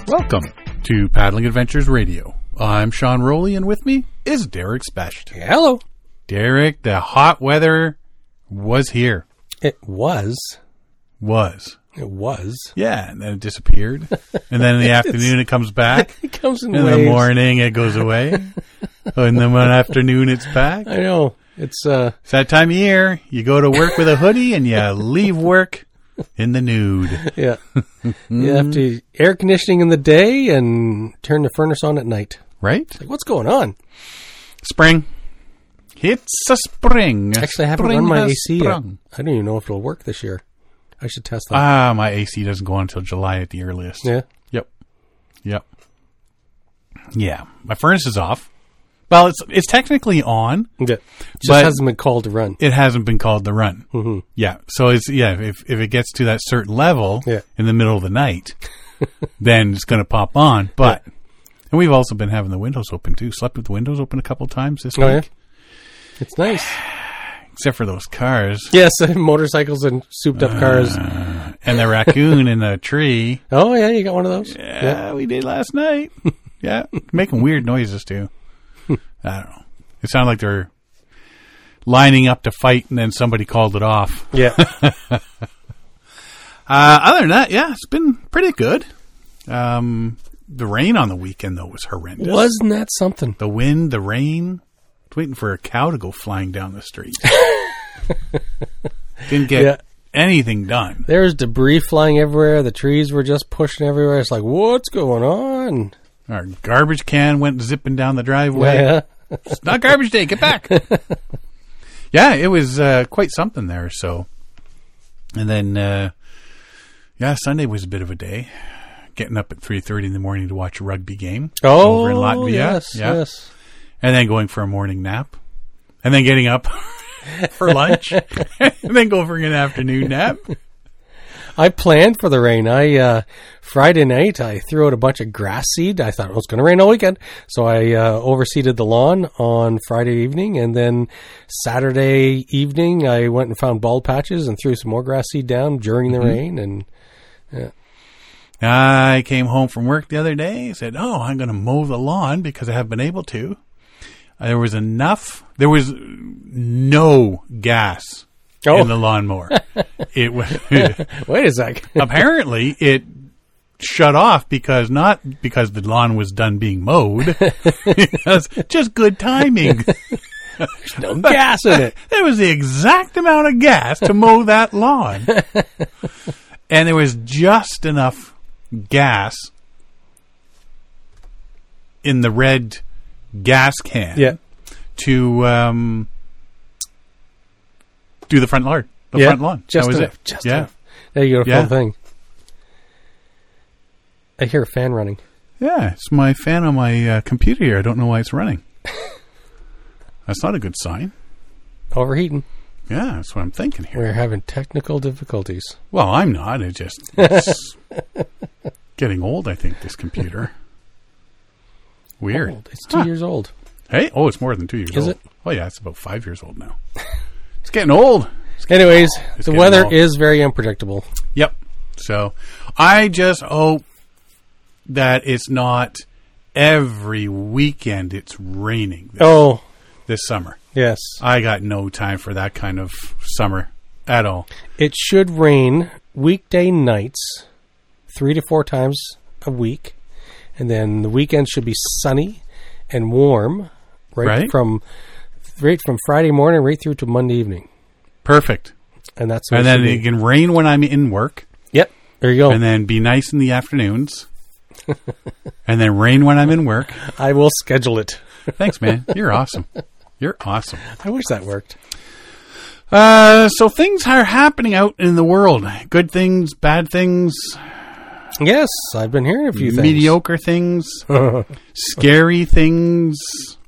Welcome to Paddling Adventures Radio. I'm Sean Rowley, and with me is Derek Specht. Hello. Derek, the hot weather was here. It was. It was. Yeah, and then it disappeared. And then in the afternoon it comes back. It comes in In waves. the morning it goes away. And then one afternoon it's back. I know. It's that time of year. You go to work with a hoodie and you leave work in the nude. yeah. You have to air conditioning in the day and turn the furnace on at night. Right? Like, what's going on? Spring. It's a spring. Actually, I haven't Spring run my has AC yet. sprung. I don't even know if it'll work this year. I should test that. My AC doesn't go on until July at the earliest. Yeah. Yep. Yeah. My furnace is off. Well, it's technically on. Yeah. Just But- hasn't been called to run. It hasn't been called to run. Mm-hmm. Yeah. So if it gets to that certain level Yeah. in the middle of the night, then it's going to pop on. But and we've also been having the windows open too. Slept with the windows open a couple times this Oh, yeah? week. It's nice. Except for those cars Yes, motorcycles and souped up cars. and the raccoon in the tree. Oh, yeah, you got one of those? Yeah, we did last night. Yeah, making weird noises too. I don't know. It sounded like they're lining up to fight, and then somebody called it off. Yeah. Other than that, yeah, it's been pretty good. The rain on the weekend though was horrendous. Wasn't that something? The wind, the rain. I was waiting for a cow to go flying down the street. Didn't get anything done. There was debris flying everywhere. The trees were just pushing everywhere. It's like, what's going on? Our garbage can went zipping down the driveway. Yeah. It's not garbage day. Get back. Yeah, it was quite something there. So, and then, Sunday was a bit of a day. Getting up at 3:30 in the morning to watch a rugby game over in Latvia. Yes. And then going for a morning nap. And then getting up for lunch. And then go for an afternoon nap. I planned for the rain. Friday night, I threw out a bunch of grass seed. I thought it was going to rain all weekend. So I overseeded the lawn on Friday evening. And then Saturday evening, I went and found bald patches and threw some more grass seed down during the rain. And I came home from work the other day and said, I'm going to mow the lawn because I haven't been able to. There was no gas in the lawnmower. It was wait a sec. apparently it shut off because the lawn was done being mowed. Because just good timing. There's no gas in it. There was the exact amount of gas to mow that lawn. And there was just enough gas in the red gas can to do the front lawn. Front lawn. Just that was enough. it. Just enough. There you go. Full thing. I hear a fan running. Yeah, it's my fan on my computer here. I don't know why it's running. That's not a good sign. Overheating. Yeah, that's what I'm thinking here. We're having technical difficulties. Well, I'm not. It's getting old, I think, this computer. Weird. Old. It's 2 years old. Hey, it's more than 2 years old. Is it? Oh, yeah, it's about 5 years old now. It's getting old. Anyways, It's the getting weather old. is very unpredictable. Yep. So I just hope that it's not every weekend it's raining this summer. Yes. I got no time for that kind of summer at all. It should rain weekday nights 3 to 4 times a week. And then the weekend should be sunny and warm right from Friday morning right through to Monday evening. Perfect. And that's And then it can rain when I'm in work. Yep. There you go. And then be nice in the afternoons. And then rain when I'm in work. I will schedule it. Thanks, man. You're awesome. You're awesome. I wish that worked. So things are happening out in the world. Good things, bad things, Yes, I've been hearing a few things. mediocre things, scary things.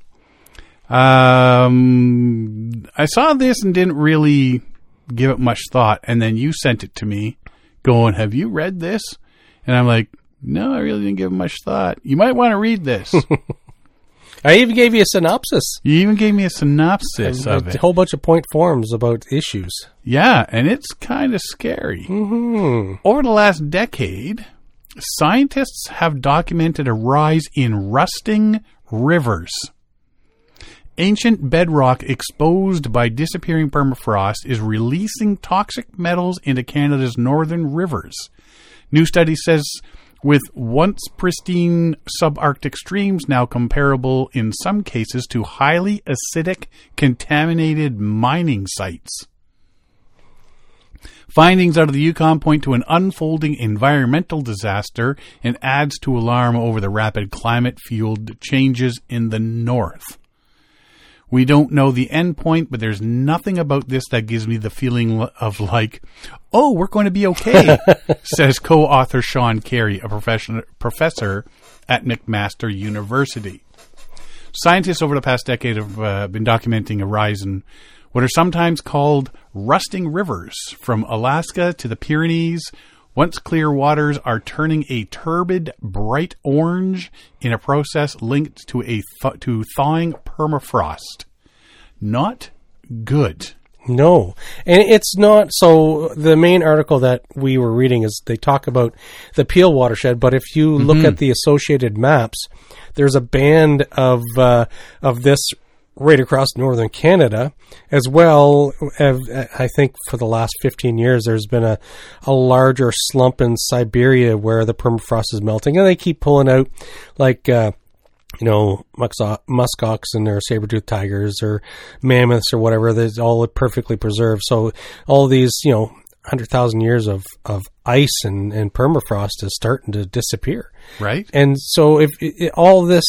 I saw this and didn't really give it much thought. And then you sent it to me going, have you read this? And I'm like, no, I really didn't give it much thought. You might want to read this. I even gave you a synopsis. You even gave me a synopsis of it. A whole bunch of point forms about issues. Yeah, and it's kind of scary. Mm-hmm. Over the last decade, Scientists have documented a rise in rusting rivers. Ancient bedrock exposed by disappearing permafrost is releasing toxic metals into Canada's northern rivers. New study says with once pristine subarctic streams now comparable in some cases to highly acidic contaminated mining sites. Findings out of the Yukon point to an unfolding environmental disaster and adds to alarm over the rapid climate-fueled changes in the north. We don't know the end point, but there's nothing about this that gives me the feeling of like, oh, we're going to be okay, says co-author Sean Carey, a professor at McMaster University. Scientists over the past decade have been documenting a rise in what are sometimes called rusting rivers. From Alaska to the Pyrenees, once clear waters are turning a turbid, bright orange in a process linked to to thawing permafrost. Not good. No. And it's not. So the main article that we were reading is they talk about the Peel watershed, but if you look at the associated maps, there's a band of this right across northern Canada, as well as, I think for the last 15 years, there's been a larger slump in Siberia where the permafrost is melting, and they keep pulling out like, musk oxen or saber-toothed tigers or mammoths or whatever. They're all perfectly preserved. So all these, 100,000 years of ice and permafrost is starting to disappear. Right. And so if all this...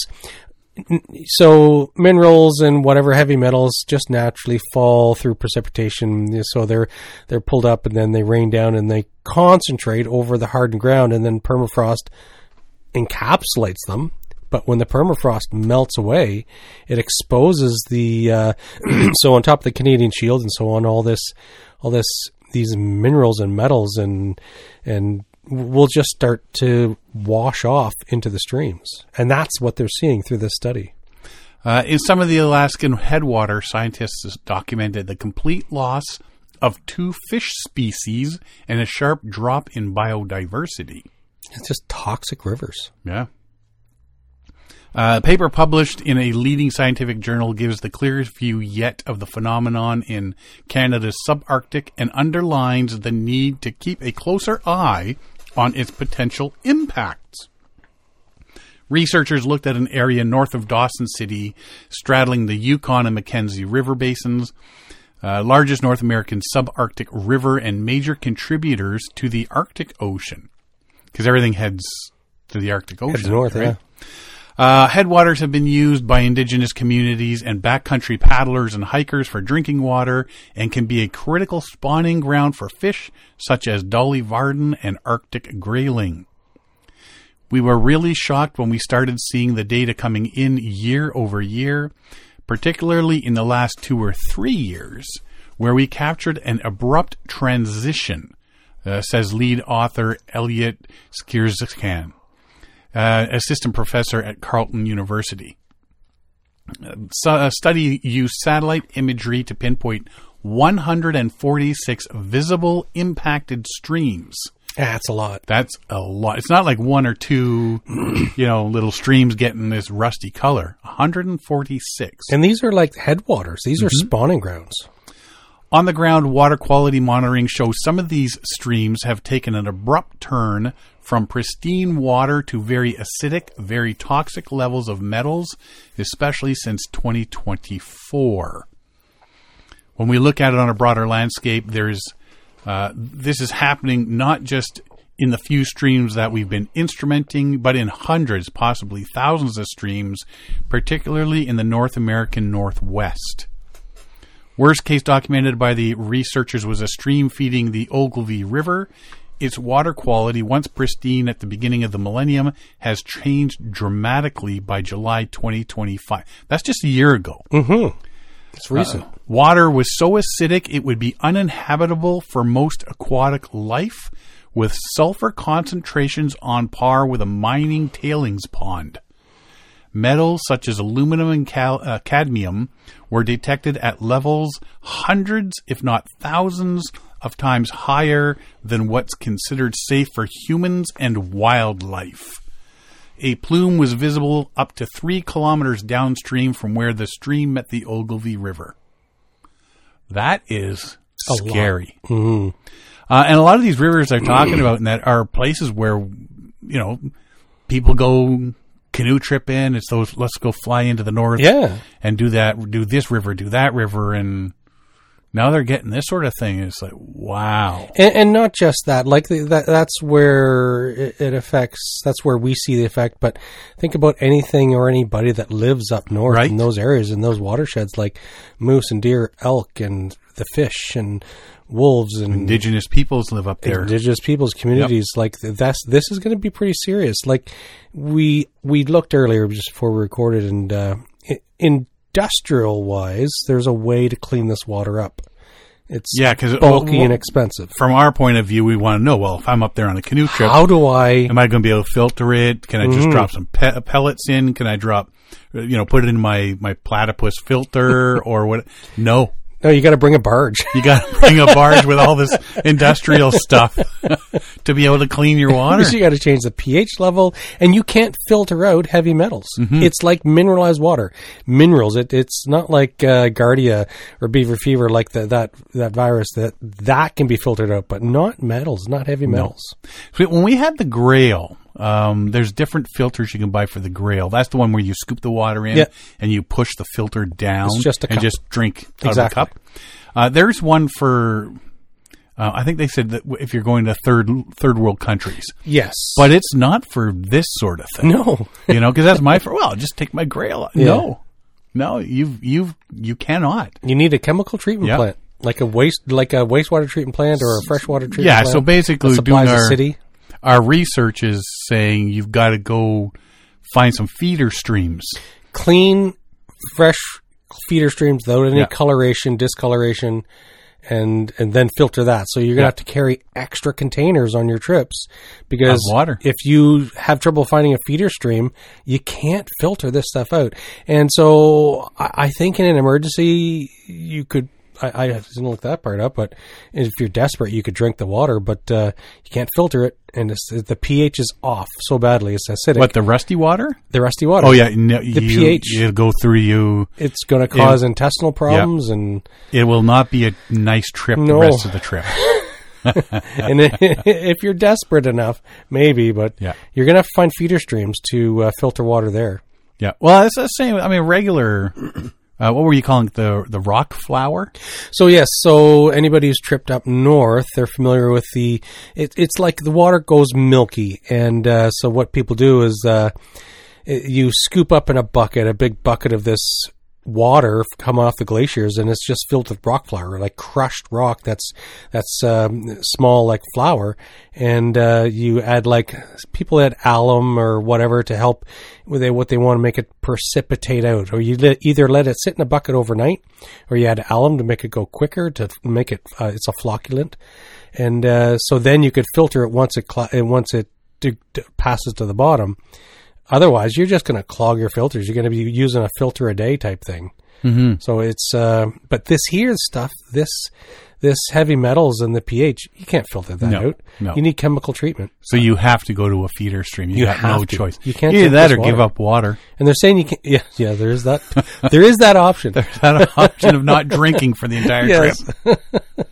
So minerals and whatever heavy metals just naturally fall through precipitation. So they're pulled up and then they rain down and they concentrate over the hardened ground, and then permafrost encapsulates them. But when the permafrost melts away, it exposes the so on top of the Canadian Shield and so on, these minerals and metals and will just start to wash off into the streams. And that's what they're seeing through this study. In some of the Alaskan headwater, scientists documented the complete loss of 2 fish species and a sharp drop in biodiversity. It's just toxic rivers. Yeah. A paper published in a leading scientific journal gives the clearest view yet of the phenomenon in Canada's subarctic and underlines the need to keep a closer eye on its potential impacts. Researchers looked at an area north of Dawson City, straddling the Yukon and Mackenzie River basins, largest North American subarctic river and major contributors to the Arctic Ocean. Because everything heads to the Arctic Ocean. Heads north, right? Yeah. Headwaters have been used by indigenous communities and backcountry paddlers and hikers for drinking water and can be a critical spawning ground for fish such as Dolly Varden and Arctic grayling. We were really shocked when we started seeing the data coming in year over year, particularly in the last 2 or 3 years, where we captured an abrupt transition, says lead author Elliot Skierskan, assistant professor at Carleton University. A study used satellite imagery to pinpoint 146 visible impacted streams. That's a lot. That's a lot. It's not like 1 or 2, little streams getting this rusty color. 146. And these are like headwaters. These are spawning grounds. On the ground, water quality monitoring shows some of these streams have taken an abrupt turn from pristine water to very acidic, very toxic levels of metals, especially since 2024. When we look at it on a broader landscape, this is happening not just in the few streams that we've been instrumenting, but in hundreds, possibly thousands of streams, particularly in the North American Northwest. Worst case documented by the researchers was a stream feeding the Ogilvy River. Its water quality, once pristine at the beginning of the millennium, has changed dramatically by July 2025. That's just a year ago. Mm-hmm. It's recent. Water was so acidic it would be uninhabitable for most aquatic life, with sulfur concentrations on par with a mining tailings pond. Metals such as aluminum and cadmium were detected at levels hundreds, if not thousands, of times higher than what's considered safe for humans and wildlife. A plume was visible up to 3 kilometers downstream from where the stream met the Ogilvy River. That is scary. Mm-hmm. And a lot of these rivers they're talking about and that are places where, people go canoe trip in. It's those, let's go fly into the north and do this river, do that river. And now they're getting this sort of thing. It's like, wow. And not just that, like that's where it affects, that's where we see the effect. But think about anything or anybody that lives up north in those areas, in those watersheds, like moose and deer, elk, and the fish and wolves, and indigenous peoples live up there. Indigenous peoples, communities, like this is going to be pretty serious. Like we looked earlier just before we recorded, and industrial wise, there's a way to clean this water up. It's bulky and expensive. From our point of view, we want to know, well, if I'm up there on a canoe trip, am I going to be able to filter it? Can I just drop some pellets in? Can I drop, put it in my platypus filter or what? No. No, you got to bring a barge. You got to bring a barge with all this industrial stuff to be able to clean your water. So you got to change the pH level, and you can't filter out heavy metals. Mm-hmm. It's like mineralized water. Minerals. It's not like Giardia or beaver fever, like that virus that can be filtered out, but not metals, not heavy metals. So when we had the Grail, there's different filters you can buy for the Grail. That's the one where you scoop the water in and you push the filter down and just drink out of the cup. There's one for, I think they said that if you're going to third world countries. Yes. But it's not for this sort of thing. No. Because that's I'll just take my Grail. Yeah. No, you cannot. You need a chemical treatment plant, like a wastewater treatment plant or a freshwater treatment plant. Yeah, so basically doing the city. Our research is saying you've got to go find some feeder streams. Clean, fresh feeder streams without any coloration, discoloration, and then filter that. So you're going to have to carry extra containers on your trips because water. If you have trouble finding a feeder stream, you can't filter this stuff out. And so I think in an emergency, you could... I didn't look that part up, but if you're desperate, you could drink the water, but you can't filter it, and the pH is off so badly. It's acidic. What, the rusty water? The rusty water. Oh, yeah. No, the pH. It'll go through you. It's going to cause intestinal problems. And it will not be a nice trip the rest of the trip. And if you're desperate enough, maybe, but you're going to have to find feeder streams to filter water there. Yeah. Well, it's the same. I mean, regular... what were you calling it? The rock flower? So yes, so anybody who's tripped up north, they're familiar with it's like the water goes milky. And so what people do is you scoop up in a big bucket of this water coming off the glaciers, and it's just filled with rock flour, like crushed rock that's small like flour, and you add, like, people add alum or whatever to help with what they want to make it precipitate out, or you either let it sit in a bucket overnight, or you add alum to make it go quicker, to make it it's a flocculant, and so then you could filter it once it passes to the bottom. Otherwise, you're just going to clog your filters. You're going to be using a filter a day type thing. Mm-hmm. So it's, but this here stuff, this heavy metals and the pH, you can't filter that out. No. You need chemical treatment. So you have to go to a feeder stream. You have no choice. You can't either that or give up water. And they're saying you can't. Yeah. There is that. There is that option. There's that option of not drinking for the entire trip.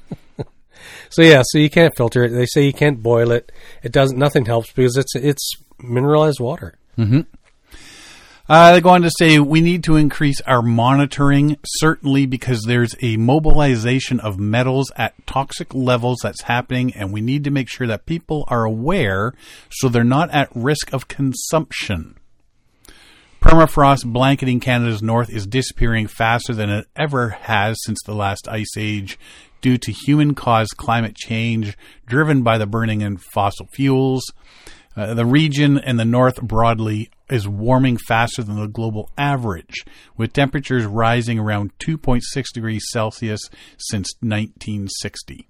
So you can't filter it. They say you can't boil it. It doesn't. Nothing helps because it's mineralized water. Mm-hmm. They go on to say we need to increase our monitoring, certainly because there's a mobilization of metals at toxic levels that's happening, and we need to make sure that people are aware so they're not at risk of consumption. Permafrost blanketing Canada's north is disappearing faster than it ever has since the last ice age due to human-caused climate change driven by the burning of fossil fuels. The region and the north broadly is warming faster than the global average, with temperatures rising around 2.6 degrees Celsius since 1960.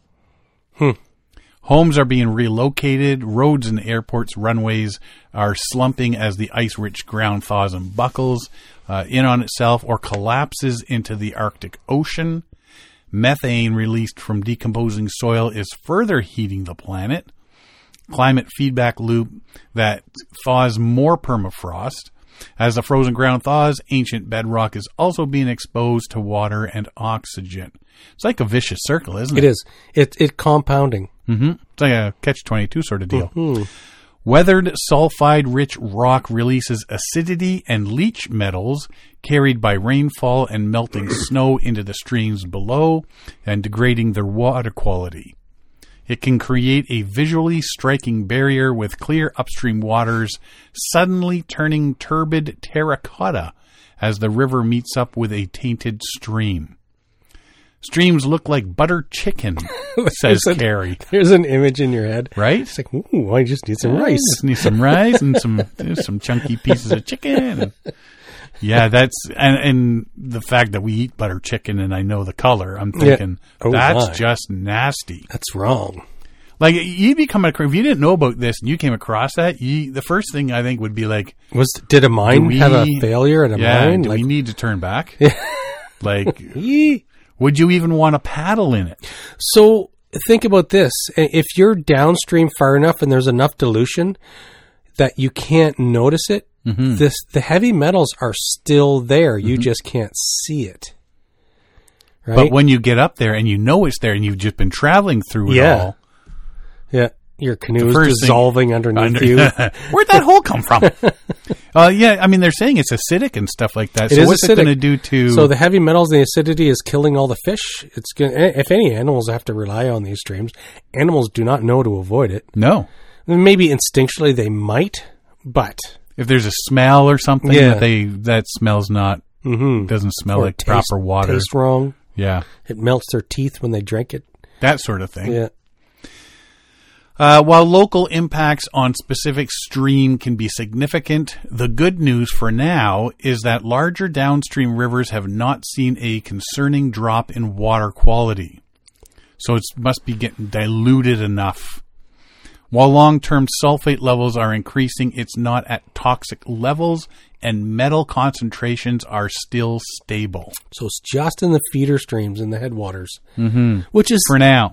Homes are being relocated, roads and airports' runways are slumping as the ice-rich ground thaws and buckles in on itself or collapses into the Arctic Ocean. Methane released from decomposing soil is further heating the planet. Climate feedback loop that thaws more permafrost. As the frozen ground thaws, ancient bedrock is also being exposed to water and oxygen. It's like a vicious circle, isn't it? It is. It's compounding. Mm-hmm. It's like a catch-22 sort of deal. Mm-hmm. Weathered sulfide-rich rock releases acidity and leach metals carried by rainfall and melting snow into the streams below and degrading their water quality. It can create a visually striking barrier with clear upstream waters suddenly turning turbid terracotta as the river meets up with a tainted stream. Streams look like butter chicken, says Carrie. There's an image in your head. Right? It's like, ooh, I just need some rice. Just need some rice and some chunky pieces of chicken. Yeah, that's and the fact that we eat butter chicken and I know the color, I'm thinking that's just nasty. That's wrong. Like you'd be coming across, if you didn't know about this and you came across that, the first thing I think would be like, did a mine have a failure at a mine? Do we need to turn back? Like, would you even want to paddle in it? So think about this: if you're downstream far enough and there's enough dilution that you can't notice it. Mm-hmm. The heavy metals are still there. You just can't see it. Right? But when you get up there and you know it's there and you've just been traveling through it all. Yeah. Your canoe is dissolving underneath you. Where'd that hole come from? I mean, they're saying it's acidic and stuff like that. So what's it going to do to... So the heavy metals and the acidity is killing all the fish. It's if any animals have to rely on these streams, animals do not know to avoid it. No. Maybe instinctually they might, but... If there's a smell or something that smells not, doesn't smell like proper water. Tastes wrong. Yeah. It melts their teeth when they drink it. That sort of thing. Yeah. While local impacts on specific stream can be significant, the good news for now is that larger downstream rivers have not seen a concerning drop in water quality. So it must be getting diluted enough. While long-term sulfate levels are increasing, it's not at toxic levels, and metal concentrations are still stable. So it's just in the feeder streams in the headwaters, which is for now,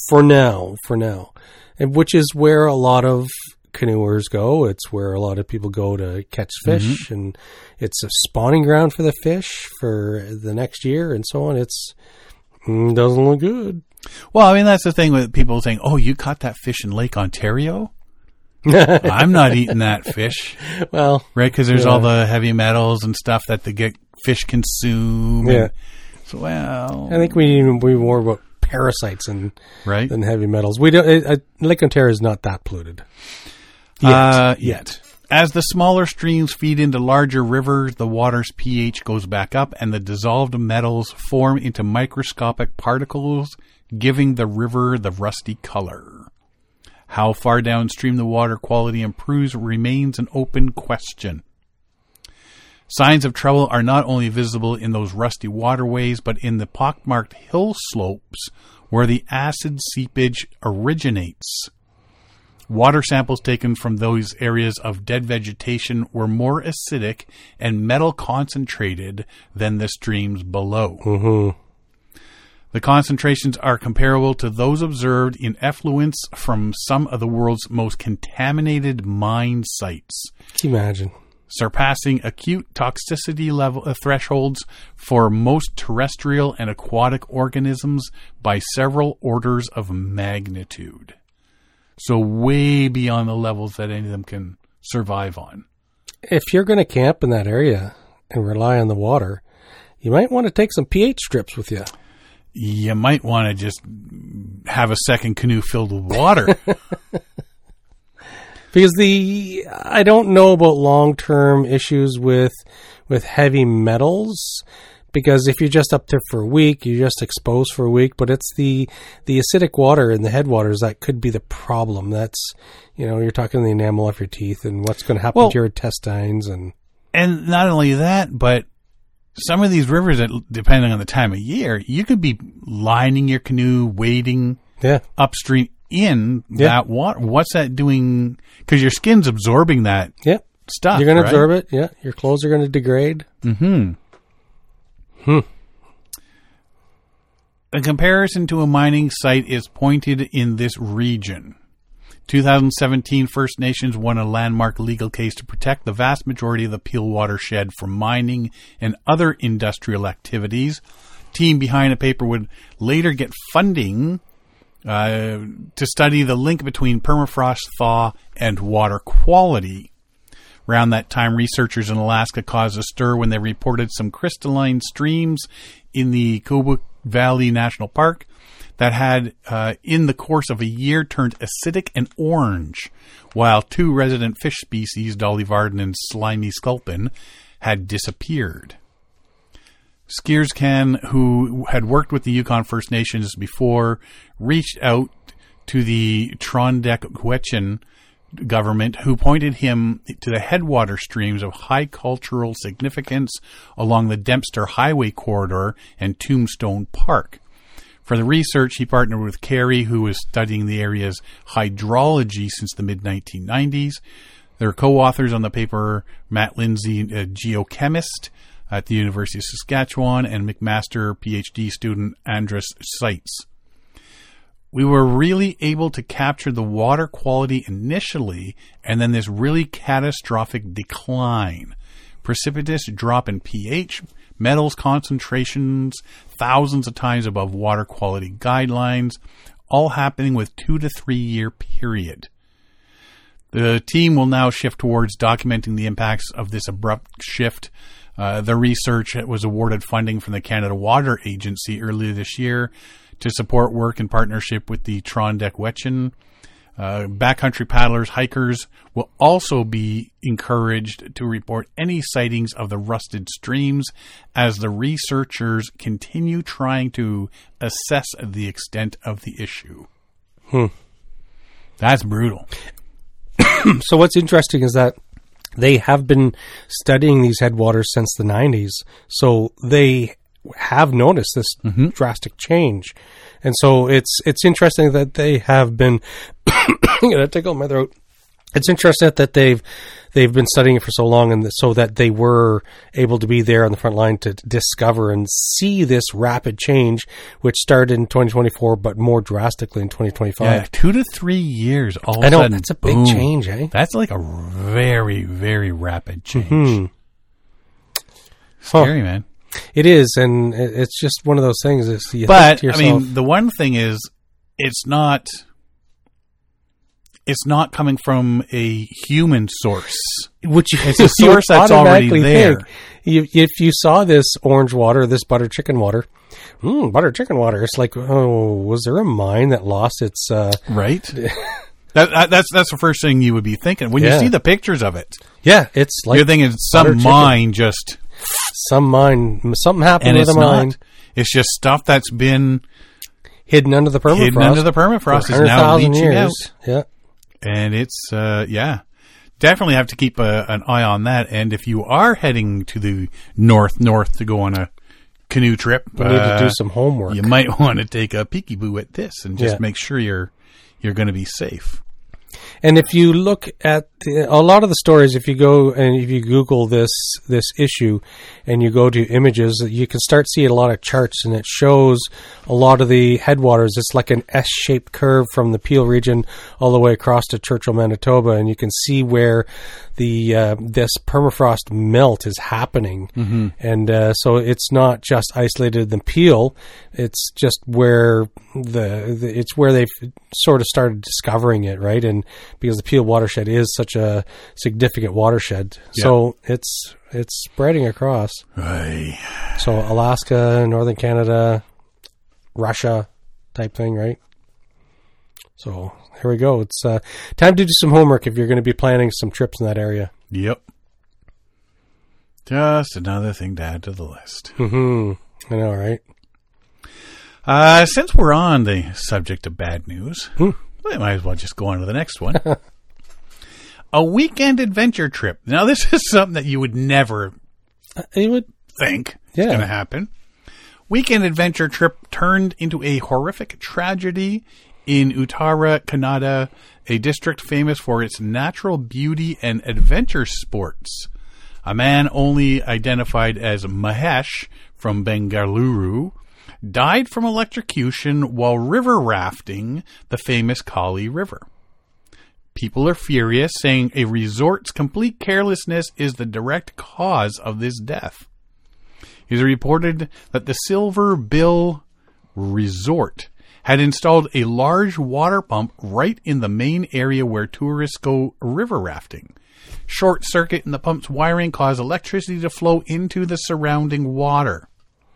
and which is where a lot of canoers go. It's where a lot of people go to catch fish, and it's a spawning ground for the fish for the next year, and so on. It doesn't look good. Well, I mean, that's the thing with people saying, oh, you caught that fish in Lake Ontario? I'm not eating that fish. Well, right, because there's all the heavy metals and stuff that the fish consume. Yeah. So, well, I think we more about parasites than heavy metals. We don't. Lake Ontario is not that polluted yet. As the smaller streams feed into larger rivers, the water's pH goes back up, and the dissolved metals form into microscopic particles, giving the river the rusty color. How far downstream the water quality improves remains an open question. Signs of trouble are not only visible in those rusty waterways, but in the pockmarked hill slopes where the acid seepage originates. Water samples taken from those areas of dead vegetation were more acidic and metal concentrated than the streams below. Mm-hmm. The concentrations are comparable to those observed in effluents from some of the world's most contaminated mine sites. Can you imagine? Surpassing acute toxicity level thresholds for most terrestrial and aquatic organisms by several orders of magnitude. So way beyond the levels that any of them can survive on. If you're going to camp in that area and rely on the water, you might want to take some pH strips with you. You might want to just have a second canoe filled with water. Because I don't know about long-term issues with heavy metals. Because if you're just up there for a week, you're just exposed for a week. But it's the acidic water in the headwaters that could be the problem. That's, you're talking the enamel off your teeth and what's going to happen to your intestines. And not only that, but some of these rivers, depending on the time of year, you could be lining your canoe, wading upstream in that water. What's that doing? Because your skin's absorbing that stuff. You're going to absorb it. Yeah. Your clothes are going to degrade. Mm-hmm. A comparison to a mining site is pointed in this region. 2017, First Nations won a landmark legal case to protect the vast majority of the Peel watershed from mining and other industrial activities. Team behind the paper would later get funding to study the link between permafrost thaw and water quality. Around that time, researchers in Alaska caused a stir when they reported some crystalline streams in the Kobuk Valley National Park that had, in the course of a year, turned acidic and orange, while 2 resident fish species, Dolly Varden and Slimy Sculpin, had disappeared. Skierskan, who had worked with the Yukon First Nations before, reached out to the Trondequetchin government, who pointed him to the headwater streams of high cultural significance along the Dempster Highway corridor and Tombstone Park. For the research, he partnered with Carey, who was studying the area's hydrology since the mid-1990s. They're co-authors on the paper Matt Lindsay, a geochemist at the University of Saskatchewan, and McMaster PhD student Andrus Seitz. We were really able to capture the water quality initially, and then this really catastrophic decline. Precipitous drop in pH, metals concentrations thousands of times above water quality guidelines, all happening with 2 to 3 year period. The team will now shift towards documenting the impacts of this abrupt shift. The research was awarded funding from the Canada Water Agency earlier this year to support work in partnership with the Trondequetchin. Backcountry paddlers, hikers will also be encouraged to report any sightings of the rusted streams as the researchers continue trying to assess the extent of the issue. That's brutal. So what's interesting is that they have been studying these headwaters since the 90s. So they have noticed this drastic change. And so it's interesting that they have been I'm going to tickle my throat. It's interesting that they've been studying it for so long, and so that they were able to be there on the front line to discover and see this rapid change, which started in 2024, but more drastically in 2025. Yeah, 2 to 3 years. All of I know, a sudden, that's a big boom. change, eh? That's like a very, very rapid change. Scary, man. It is, and it's just one of those things. You But think to yourself, I mean, the one thing is, it's not coming from a human source. which It's a source that's already there. If you saw this orange water, this butter chicken water, it's like, oh, was there a mine that lost its Right? That's the first thing you would be thinking when you see the pictures of it. Yeah, it's like You're thinking some mine just some mine, something happened and with it's a mine. not. It's just stuff that's been Hidden under the permafrost. hidden under the permafrost for is now 100,000 leaching out. Yeah. And it's, definitely have to keep an eye on that. And if you are heading to the north to go on a canoe trip, We need to do some homework. you might want to take a peekaboo at this and just Yeah. make sure you're going to be safe. And if you look at a lot of the stories, if you go and if you Google this issue and you go to images, you can start seeing a lot of charts, and it shows a lot of the headwaters. It's like an S-shaped curve from the Peel region all the way across to Churchill, Manitoba, and you can see where the this permafrost melt is happening. And so it's not just isolated in Peel; it's just where it's where they've sort of started discovering it, right? And because the Peel watershed is such a significant watershed, so it's spreading across. Right. So Alaska, Northern Canada, Russia type thing, right? So here we go. It's time to do some homework if you're going to be planning some trips in that area. Yep. Just another thing to add to the list. I know, right? Since we're on the subject of bad news, we might as well just go on to the next one. A weekend adventure trip. Now, this is something that you would never It would, think is going to happen. Weekend adventure trip turned into a horrific tragedy in Uttara Kannada, a district famous for its natural beauty and adventure sports. A man only identified as Mahesh from Bengaluru died from electrocution while river rafting the famous Kali River. People are furious, saying a resort's complete carelessness is the direct cause of this death. It is reported that the Silver Bill Resort had installed a large water pump right in the main area where tourists go river rafting. Short circuit in the pump's wiring caused electricity to flow into the surrounding water.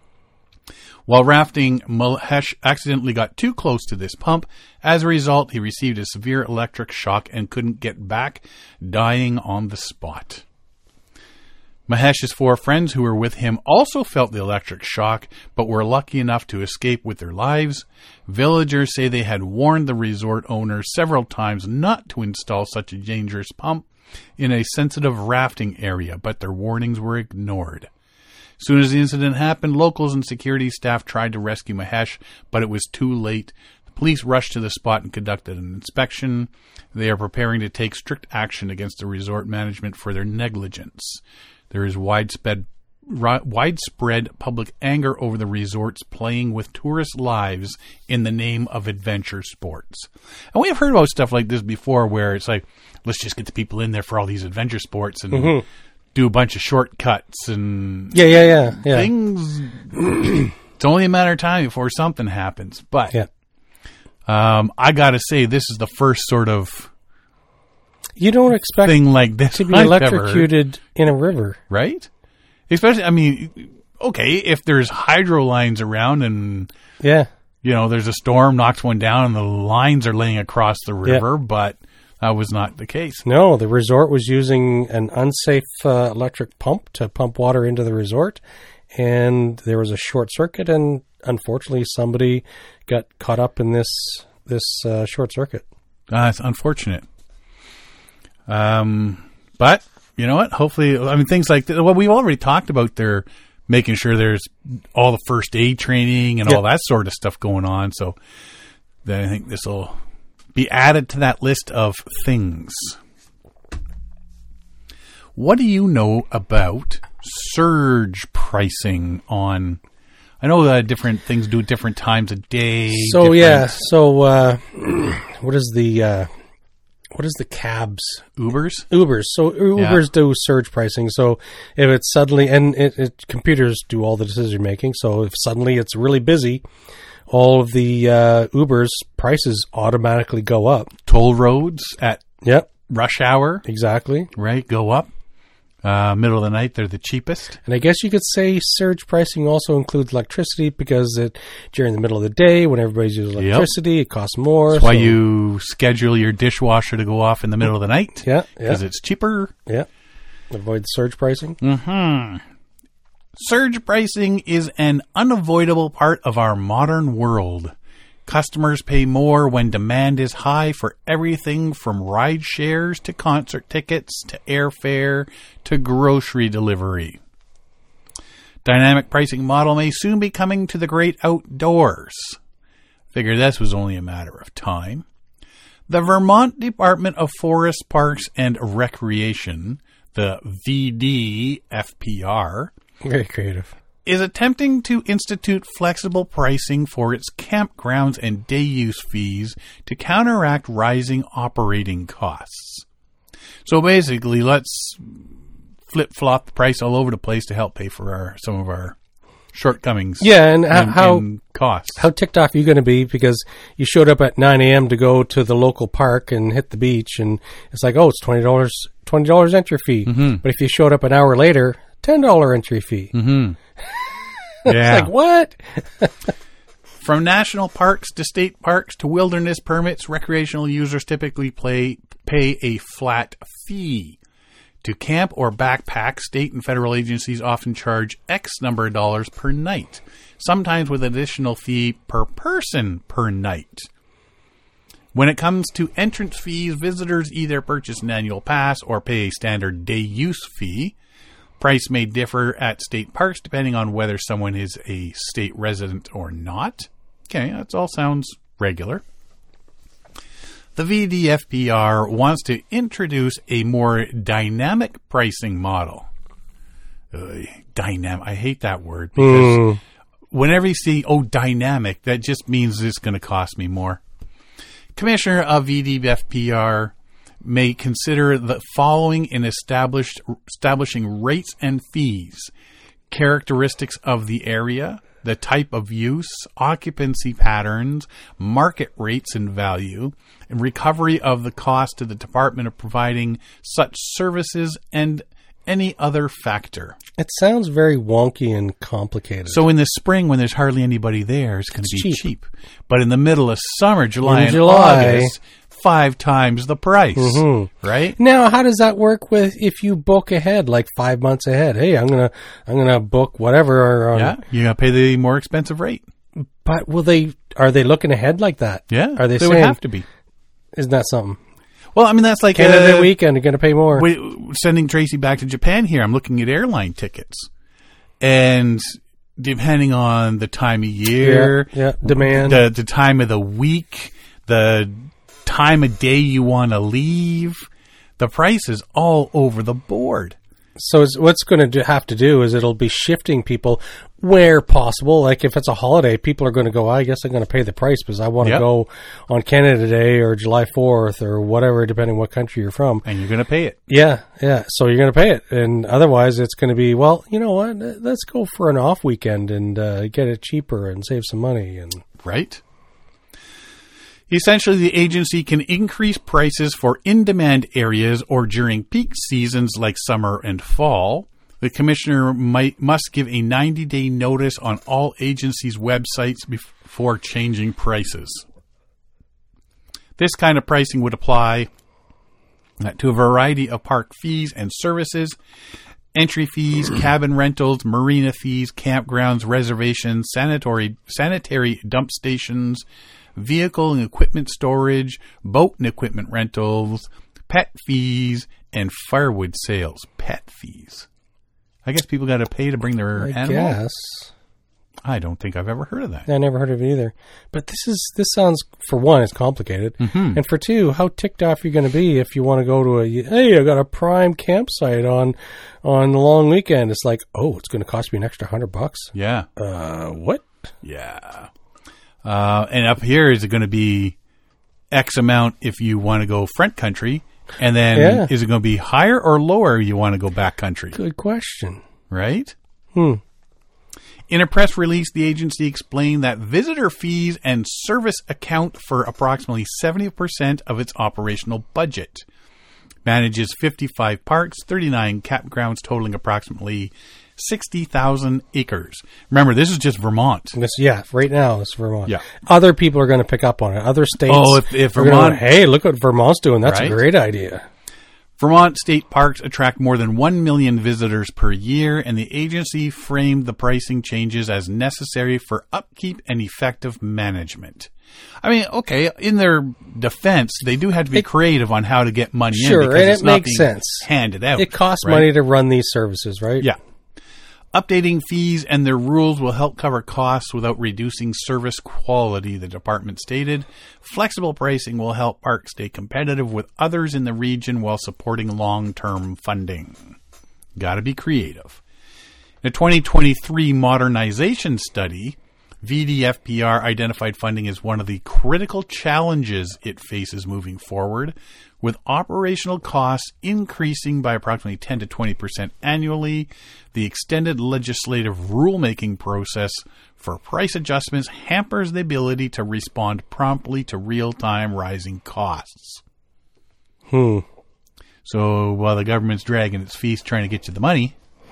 While rafting, Mahesh accidentally got too close to this pump. As a result, he received a severe electric shock and couldn't get back, dying on the spot. Mahesh's 4 friends who were with him also felt the electric shock, but were lucky enough to escape with their lives. Villagers say they had warned the resort owner several times not to install such a dangerous pump in a sensitive rafting area, but their warnings were ignored. As soon as the incident happened, locals and security staff tried to rescue Mahesh, but it was too late. The police rushed to the spot and conducted an inspection. They are preparing to take strict action against the resort management for their negligence. There is widespread public anger over the resorts playing with tourist lives in the name of adventure sports. And we have heard about stuff like this before where it's like, let's just get the people in there for all these adventure sports and do a bunch of shortcuts and things. It's only a matter of time before something happens. But I got to say, this is the first sort of you don't expect thing like this to be electrocuted in a river, right? Especially, I mean, okay, if there's hydro lines around and there's a storm, knocks one down, and the lines are laying across the river, but that was not the case. No, the resort was using an unsafe electric pump to pump water into the resort, and there was a short circuit, and unfortunately, somebody got caught up in this short circuit. It's unfortunate. But you know what? Hopefully, I mean, things like that. Well, we've already talked about their making sure there's all the first aid training and all that sort of stuff going on. So then I think this will be added to that list of things. What do you know about surge pricing on? I know that different things do different times a day. So what is the cabs? Ubers. So Ubers do surge pricing. So if it's suddenly, and computers do all the decision making. So if suddenly it's really busy, all of the Ubers prices automatically go up. Toll roads at rush hour. Exactly. Right. Go up. Middle of the night, they're the cheapest. And I guess you could say surge pricing also includes electricity because during the middle of the day when everybody's using electricity, it costs more. That's why you schedule your dishwasher to go off in the middle of the night. Because it's cheaper. Yeah. Avoid surge pricing. Mm-hmm. Surge pricing is an unavoidable part of our modern world. Customers pay more when demand is high for everything from ride shares to concert tickets to airfare to grocery delivery. Dynamic pricing model may soon be coming to the great outdoors. Figure this was only a matter of time. The Vermont Department of Forest, Parks and Recreation, the VDFPR, very creative, is attempting to institute flexible pricing for its campgrounds and day-use fees to counteract rising operating costs. So basically, let's flip-flop the price all over the place to help pay for some of our shortcomings. Yeah, and how costs. How ticked off are you going to be because you showed up at 9 a.m. to go to the local park and hit the beach, and it's like, oh, it's $20 entry fee. Mm-hmm. But if you showed up an hour later, $10 entry fee. Mm-hmm. It's like, what? From national parks to state parks to wilderness permits, recreational users typically pay a flat fee. To camp or backpack, state and federal agencies often charge X number of dollars per night, sometimes with additional fee per person per night. When it comes to entrance fees, visitors either purchase an annual pass or pay a standard day use fee. Price may differ at state parks depending on whether someone is a state resident or not. Okay, that all sounds regular. The VDFPR wants to introduce a more dynamic pricing model. Dynamic. I hate that word because whenever you see, dynamic, that just means it's going to cost me more. Commissioner of VDFPR may consider the following in establishing rates and fees: characteristics of the area, the type of use, occupancy patterns, market rates and value, and recovery of the cost to the department of providing such services, and any other factor. It sounds very wonky and complicated. So in the spring, when there's hardly anybody there, it's going to be cheap. But in the middle of summer, July and August, 5 times the price, right? Now, how does that work with if you book ahead, like 5 months ahead? Hey, I'm gonna book whatever. You're gonna pay the more expensive rate. But are they looking ahead like that? Yeah, are they saying, would have to be? Isn't that something? Well, I mean, that's like Canada weekend. You're going to pay more. Sending Tracy back to Japan here, I'm looking at airline tickets. And depending on the time of year, demand, the time of the week, the time of day you want to leave, the price is all over the board. So what's going to have to do is it'll be shifting people where possible. Like if it's a holiday, people are going to go, I guess I'm going to pay the price because I want to go on Canada Day or July 4th or whatever, depending what country you're from. And you're going to pay it. Yeah. So you're going to pay it. And otherwise it's going to be, well, you know what? Let's go for an off weekend and get it cheaper and save some money. Right. Essentially, the agency can increase prices for in-demand areas or during peak seasons like summer and fall. The commissioner must give a 90-day notice on all agencies' websites before changing prices. This kind of pricing would apply to a variety of park fees and services, entry fees, cabin rentals, marina fees, campgrounds, reservations, sanitary dump stations, vehicle and equipment storage, boat and equipment rentals, pet fees, and firewood sales. Pet fees. I guess people got to pay to bring their animal. Yes. I don't think I've ever heard of that. I never heard of it either. But this sounds, for one, it's complicated. And for two, how ticked off are you going to be if you want to go to I got a prime campsite on the long weekend. It's like, it's going to cost me an extra $100. Yeah. What? Yeah. And up here, is it going to be X amount if you want to go front country? And then is it going to be higher or lower you want to go back country? Good question. Right? In a press release, the agency explained that visitor fees and service account for approximately 70% of its operational budget. Manages 55 parks, 39 campgrounds totaling approximately 60,000 acres. Remember, this is just Vermont. Right now it's Vermont. Yeah. Other people are going to pick up on it. Other states. If Vermont, hey, look what Vermont's doing. That's a great idea. Vermont state parks attract more than 1 million visitors per year, and the agency framed the pricing changes as necessary for upkeep and effective management. I mean, okay, in their defense, they do have to be creative on how to get money in. Sure, and it makes sense. Handed out. It costs money to run these services, right? Yeah. Updating fees and their rules will help cover costs without reducing service quality, the department stated. Flexible pricing will help parks stay competitive with others in the region while supporting long-term funding. Got to be creative. In a 2023 modernization study, VDFPR identified funding as one of the critical challenges it faces moving forward, with operational costs increasing by approximately 10 to 20% annually. The extended legislative rulemaking process for price adjustments hampers the ability to respond promptly to real-time rising costs. So while the government's dragging its feet trying to get you the money,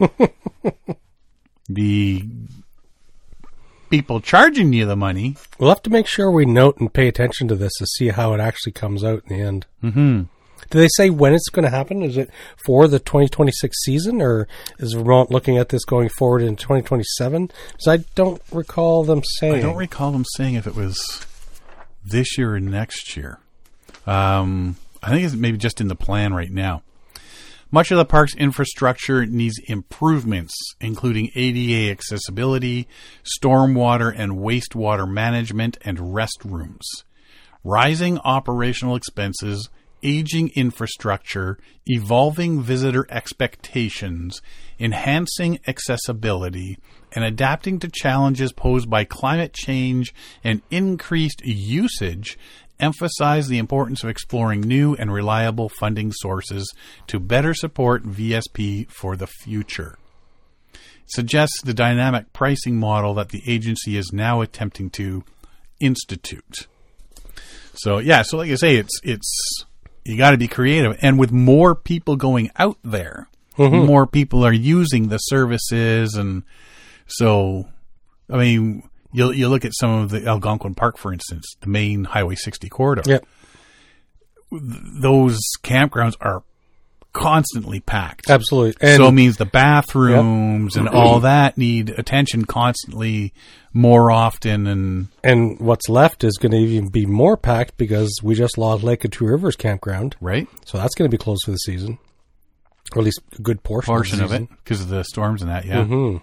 the people charging you the money. We'll have to make sure we note and pay attention to this to see how it actually comes out in the end. Do they say when it's going to happen? Is it for the 2026 season, or is Vermont looking at this going forward in 2027? Because I don't recall them saying. I don't recall them saying if it was this year or next year. I think it's maybe just in the plan right now. Much of the park's infrastructure needs improvements, including ADA accessibility, stormwater and wastewater management, and restrooms. Rising operational expenses, aging infrastructure, evolving visitor expectations, enhancing accessibility, and adapting to challenges posed by climate change and increased usage, emphasize the importance of exploring new and reliable funding sources to better support VSP for the future. It suggests the dynamic pricing model that the agency is now attempting to institute. So like I say, it's you got to be creative, and with more people going out there, more people are using the services, and so I mean, you look at some of the Algonquin Park, for instance, the main Highway 60 corridor. Yep. Those campgrounds are constantly packed. Absolutely. And so it means the bathrooms and all that need attention constantly, more often. And what's left is going to even be more packed because we just lost Lake of Two Rivers campground. Right. So that's going to be closed for the season. Or at least a good portion of it because of the storms and that, yeah.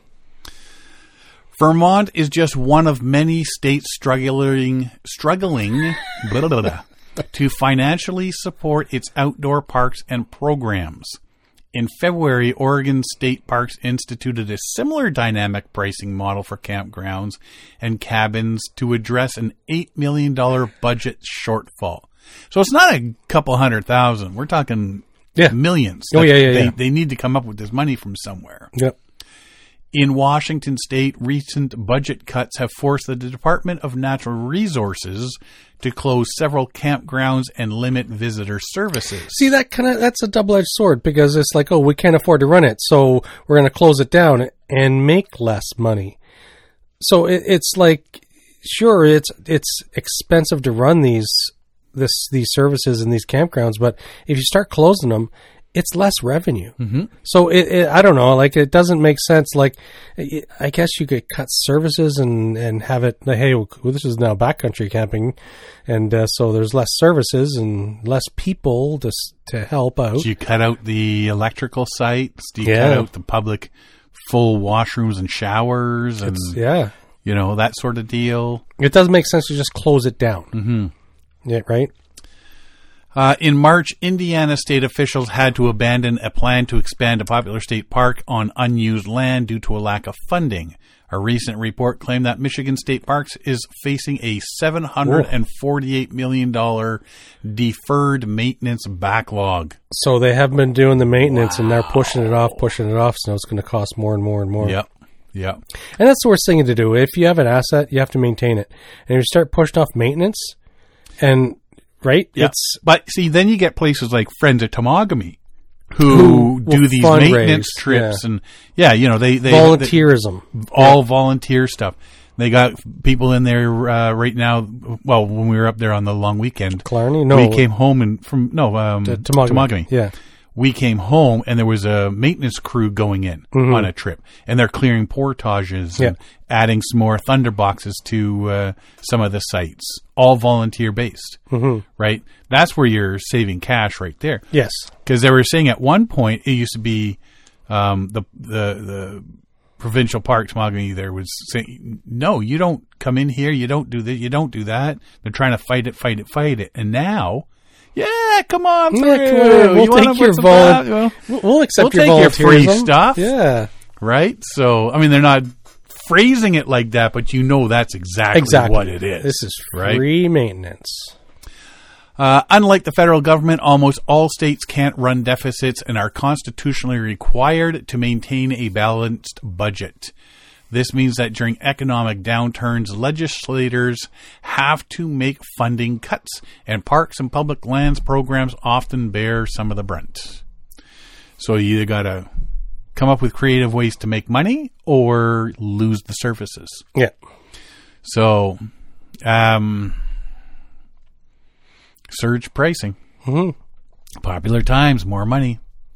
Vermont is just one of many states struggling blah, blah, blah, to financially support its outdoor parks and programs. In February, Oregon State Parks instituted a similar dynamic pricing model for campgrounds and cabins to address an $8 million budget shortfall. So it's not a couple $100,000. We're talking millions. Oh, yeah. They need to come up with this money from somewhere. Yep. In Washington State, recent budget cuts have forced the Department of Natural Resources to close several campgrounds and limit visitor services. See, that's a double-edged sword because it's like, oh, we can't afford to run it, so we're going to close it down and make less money. So it's like, sure, it's expensive to run these services in these campgrounds, but if you start closing them, it's less revenue. Mm-hmm. So I don't know, like it doesn't make sense. Like I guess you could cut services and have it, like, hey, well, this is now backcountry camping. And so there's less services and less people to help out. Do you cut out the electrical sites? Do you cut out the public full washrooms and showers? And, you know, that sort of deal. It doesn't make sense to just close it down. Mm-hmm. Yeah, right? In March, Indiana state officials had to abandon a plan to expand a popular state park on unused land due to a lack of funding. A recent report claimed that Michigan State Parks is facing a $748 million deferred maintenance backlog. So they haven't been doing the maintenance and they're pushing it off, so it's going to cost more and more and more. Yep. And that's the worst thing to do. If you have an asset, you have to maintain it. And if you start pushing off maintenance and... Right? Yeah. But see, then you get places like Friends of Temagami who do these maintenance trips and you know, they volunteerism. All volunteer stuff. They got people in there right now. Well, when we were up there on the long weekend, Killarney? No. We came home Temagami. Yeah. We came home and there was a maintenance crew going in on a trip, and they're clearing portages and adding some more thunderboxes to some of the sites, all volunteer based, right? That's where you're saving cash right there. Yes. Because they were saying at one point, it used to be the provincial park, Temagami, there was saying, no, you don't come in here, you don't do this, you don't do that. They're trying to fight it. And now... Yeah, come on through. We'll take your We'll accept your free stuff. Yeah. Right? So, I mean, they're not phrasing it like that, but you know that's exactly what it is. This is free maintenance. Unlike the federal government, almost all states can't run deficits and are constitutionally required to maintain a balanced budget. This means that during economic downturns, legislators have to make funding cuts, and parks and public lands programs often bear some of the brunt. So you either got to come up with creative ways to make money or lose the services. Yeah. So, surge pricing. Popular times, more money.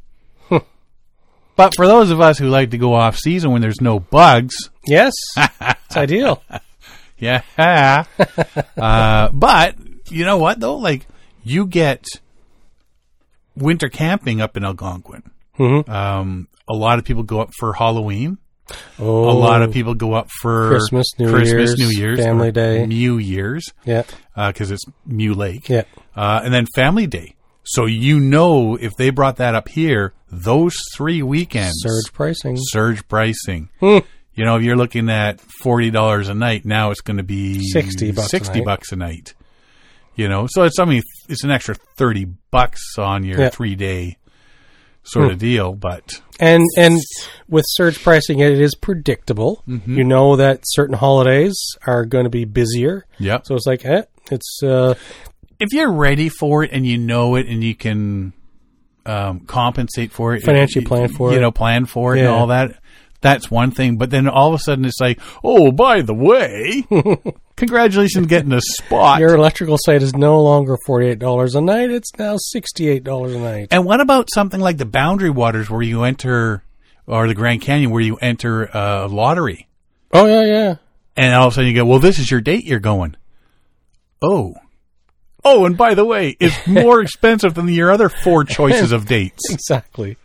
But for those of us who like to go off season when there's no bugs. Yes. It's ideal. Yeah. But you know what though? Like you get winter camping up in Algonquin. A lot of people go up for Halloween. Oh, a lot of people go up for Christmas, New Year's, Family Day. New Year's. Yeah. Because it's Mew Lake. Yeah. And then Family Day. So you know if they brought that up here, those 3 weekends. Surge pricing. Surge pricing. You know, if you're looking at $40 a night, now it's going to be $60 a night. You know, so it's an extra $30 on your 3-day sort of deal, but and with surge pricing, it is predictable. You know that certain holidays are going to be busier. Yeah. So it's like, it's if you're ready for it and you know it and you can compensate for it, financially plan for it, plan for it and all that. That's one thing, but then all of a sudden it's like, oh, by the way, congratulations getting a spot. Your electrical site is no longer $48 a night; it's now $68 a night. And what about something like the Boundary Waters, where you enter, or the Grand Canyon, where you enter a lottery? Oh yeah. And all of a sudden you go, well, this is your date you're going. Oh, and by the way, it's more expensive than your other 4 choices of dates. Exactly.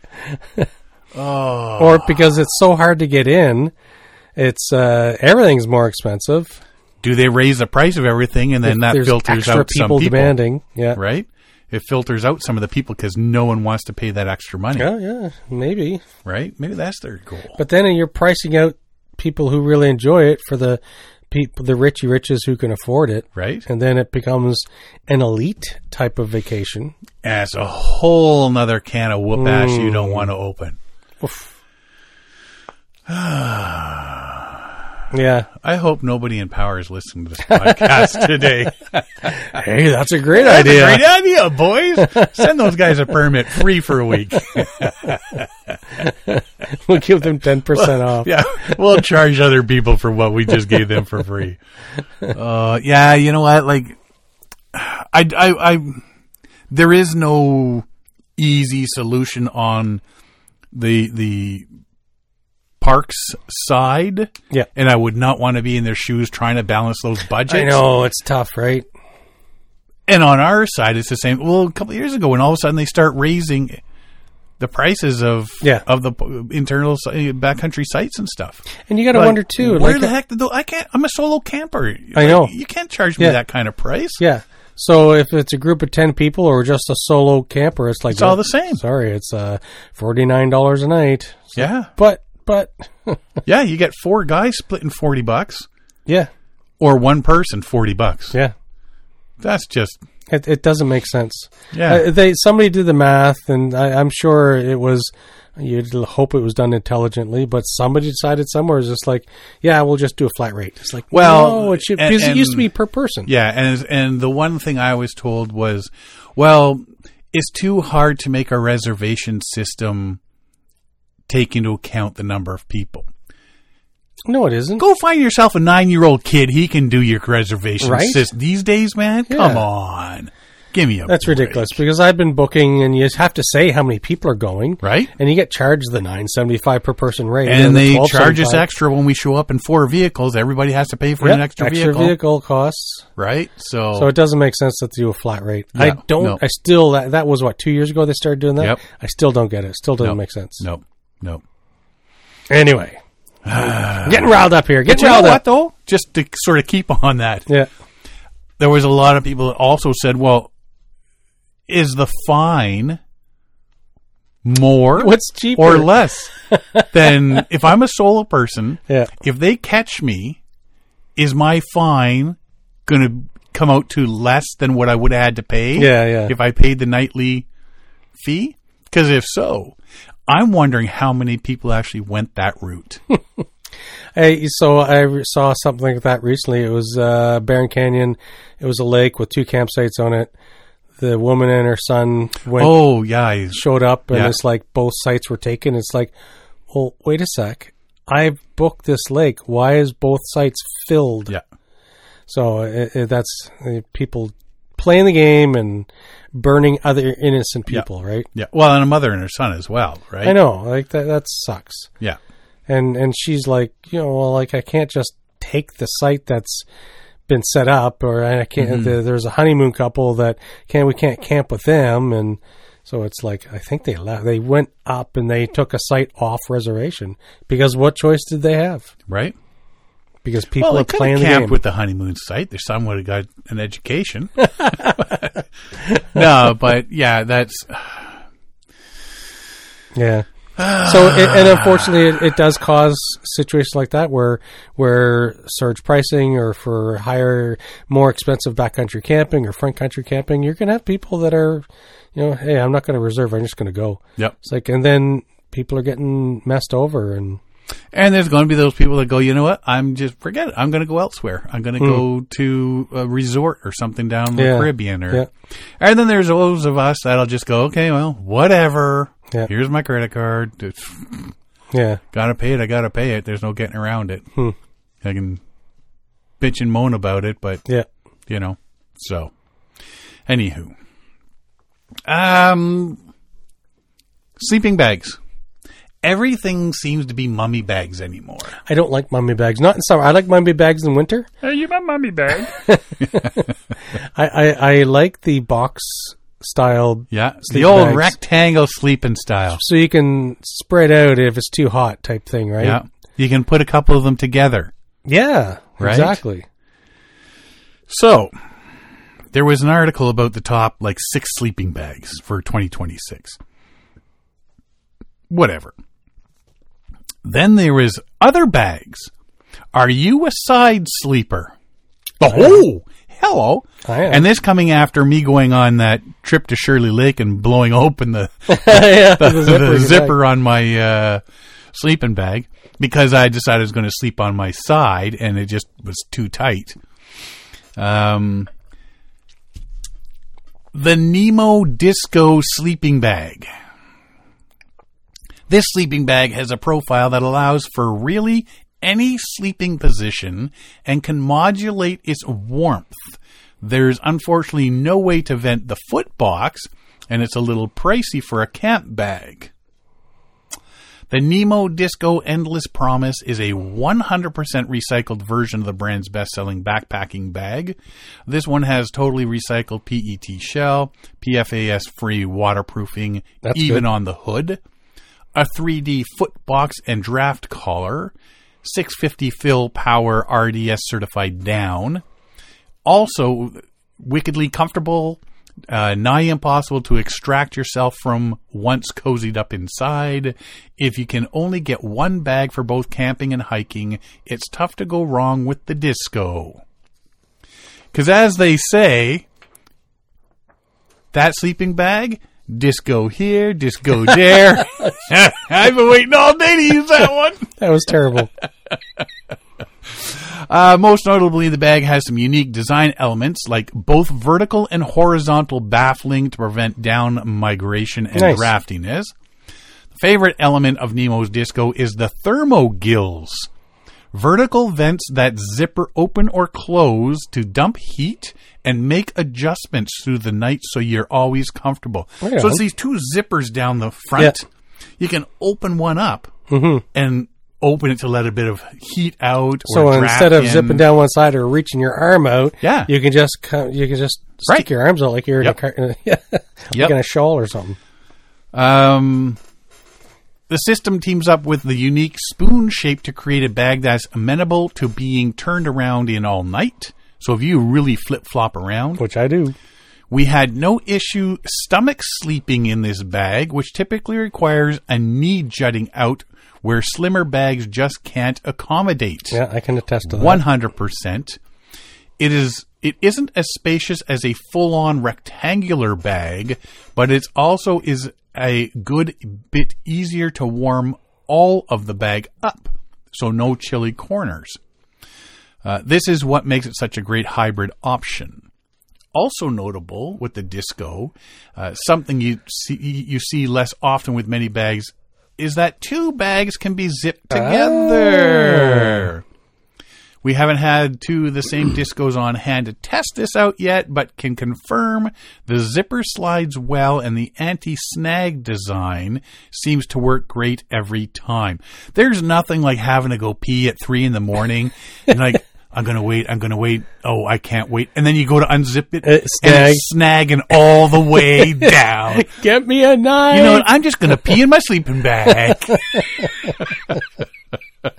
Or because it's so hard to get in, it's everything's more expensive. Do they raise the price of everything, and then that filters out some people demanding? Yeah, right. It filters out some of the people because no one wants to pay that extra money. Yeah, maybe. Right, maybe that's their goal. But then you're pricing out people who really enjoy it for the people, the richy riches who can afford it. Right, and then it becomes an elite type of vacation. And it's a whole nother can of whoop ass you don't want to open. Yeah. I hope nobody in power is listening to this podcast today. Hey, that's a great idea. That's a great idea, boys. Send those guys a permit free for a week. We'll give them 10% off. Yeah, we'll charge other people for what we just gave them for free. Yeah, you know what? Like, I there is no easy solution on the parks side. Yeah. And I would not want to be in their shoes trying to balance those budgets. I know, it's tough, right? And on our side, it's the same. Well, a couple of years ago, when all of a sudden they start raising the prices of the internal backcountry sites and stuff. And you got to wonder, too. Where the heck did I'm a solo camper. I know. You can't charge me that kind of price. Yeah. So if it's a group of 10 people or just a solo camper, it's like... It's all the same. Sorry, it's $49 a night. So, yeah. But... yeah, you get 4 guys splitting $40. Yeah. Or one person $40. Yeah. That's just... It doesn't make sense. Yeah. Somebody did the math, and I'm sure it was... You'd hope it was done intelligently, but somebody decided somewhere is just like, yeah, we'll just do a flat rate. It's like, well, no, it should, because it used to be per person. Yeah, and the one thing I was told was, well, it's too hard to make our reservation system take into account the number of people. No, it isn't. Go find yourself a 9-year-old kid. He can do your reservation system. These days, man, come on. Give me a That's break. ridiculous, because I've been booking, and you have to say how many people are going. Right. And you get charged the $9.75 per person rate. And they charge us extra when we show up in 4 vehicles. Everybody has to pay for an extra vehicle. Extra vehicle costs. Right. So it doesn't make sense to do a flat rate. Yeah, I still, that was 2 years ago they started doing that? Yep. I still don't get it. Still doesn't make sense. Nope. Anyway. Getting riled up here. But you know what, though? Just to sort of keep on that. Yeah. There was a lot of people that also said, well, is the fine more what's cheaper or less than if I'm a solo person? Yeah. If they catch me, is my fine going to come out to less than what I would have had to pay? Yeah. If I paid the nightly fee? Because if so, I'm wondering how many people actually went that route. So I saw something like that recently. It was Barron Canyon. It was a lake with 2 campsites on it. The woman and her son showed up, and it's like both sites were taken. It's like, well, wait a sec. I've booked this lake. Why is both sites filled? Yeah. So that's people playing the game and burning other innocent people, right? Yeah. Well, and a mother and her son as well, right? I know. Like that sucks. Yeah. And she's like, I can't just take the site that's been set up, or I can't. There's a honeymoon couple that we can't camp with them, and so it's like I think they left. They went up and they took a site off reservation because what choice did they have? Right. because people Well, are they could playing have the camped game. with the honeymoon site. Their son would have got an education. No, but yeah, that's... Yeah. And unfortunately, it does cause situations like that where surge pricing or for higher, more expensive backcountry camping or front country camping, you're going to have people that are, hey, I'm not going to reserve. I'm just going to go. Yep. It's like, and then people are getting messed over and there's going to be those people that go, you know what? Forget it. I'm going to go elsewhere. I'm going to go to a resort or something down the Caribbean. And then there's those of us that'll just go, okay, well, whatever. Yeah. Here's my credit card. Gotta pay it. I gotta pay it. There's no getting around it. I can bitch and moan about it, but so anywho, sleeping bags. Everything seems to be mummy bags anymore. I don't like mummy bags. Not in summer. I like mummy bags in winter. Hey, you my mummy bag. I like the box style. Yeah, the sleeping old bags. rectangle sleeping style. So you can spread out if it's too hot type thing, right? Yeah, you can put a couple of them together. Yeah, right? Exactly. So, there was an article about the top 6 sleeping bags for 2026. Whatever. Then there was other bags. Are you a side sleeper? Oh, hello. I am. And this coming after me going on that trip to Shirley Lake and blowing open the the zipper on my sleeping bag because I decided I was going to sleep on my side and it just was too tight. The Nemo Disco sleeping bag. This sleeping bag has a profile that allows for really any sleeping position and can modulate its warmth. There's unfortunately no way to vent the foot box, and it's a little pricey for a camp bag. The Nemo Disco Endless Promise is a 100% recycled version of the brand's best-selling backpacking bag. This one has totally recycled PET shell, PFAS-free waterproofing, That's even good. on the hood, a 3D foot box and draft collar, 650 fill power RDS certified down. Also, wickedly comfortable, nigh impossible to extract yourself from once cozied up inside. If you can only get one bag for both camping and hiking, it's tough to go wrong with the Disco. Because as they say, that sleeping bag, Disco here, Disco there. I've been waiting all day to use that one. That was terrible. Most notably, the bag has some unique design elements like both vertical and horizontal baffling to prevent down migration and Nice. draftiness. The favorite element of Nemo's Disco is the thermo gills. Vertical vents that zipper open or close to dump heat and make adjustments through the night so you're always comfortable. Right So on. it's these two zippers down the front. Yeah. You can open one up and open it to let a bit of heat out. Or So draft instead of in. zipping down one side or reaching your arm out, Yeah. you can just stick Right. your arms out like you're Yep. like Yep. in a shawl or something. The system teams up with the unique spoon shape to create a bag that's amenable to being turned around in all night. So if you really flip-flop around. Which I do. We had no issue stomach sleeping in this bag, which typically requires a knee jutting out where slimmer bags just can't accommodate. Yeah, I can attest to that. 100%. It isn't as spacious as a full-on rectangular bag, but it also is a good bit easier to warm all of the bag up, so no chilly corners. This is what makes it such a great hybrid option. Also notable with the Disco, something you see less often with many bags, is that two bags can be zipped together. We haven't had two of the same Discos on hand to test this out yet, but can confirm the zipper slides well and the anti-snag design seems to work great every time. There's nothing like having to go pee at 3 a.m. and like, I'm going to wait. Oh, I can't wait. And then you go to unzip it and it's snagging all the way down. Get me a knife. You know what? I'm just going to pee in my sleeping bag.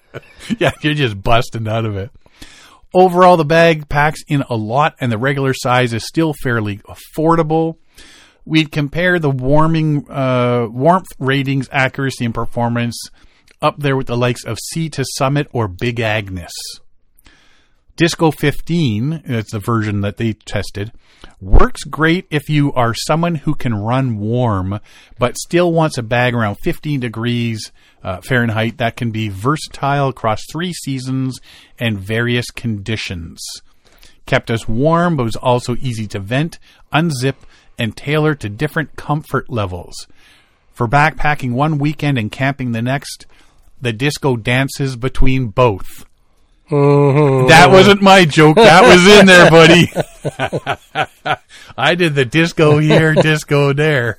Yeah, you're just busting out of it. Overall, the bag packs in a lot, and the regular size is still fairly affordable. We'd compare the warmth ratings, accuracy, and performance up there with the likes of Sea to Summit or Big Agnes. Disco 15, that's the version that they tested, works great if you are someone who can run warm, but still wants a bag around 15 degrees Fahrenheit that can be versatile across 3 seasons and various conditions. Kept us warm, but was also easy to vent, unzip, and tailor to different comfort levels. For backpacking one weekend and camping the next, the Disco dances between both. Mm-hmm. That wasn't my joke. That was in there, buddy. I did the disco here, disco there.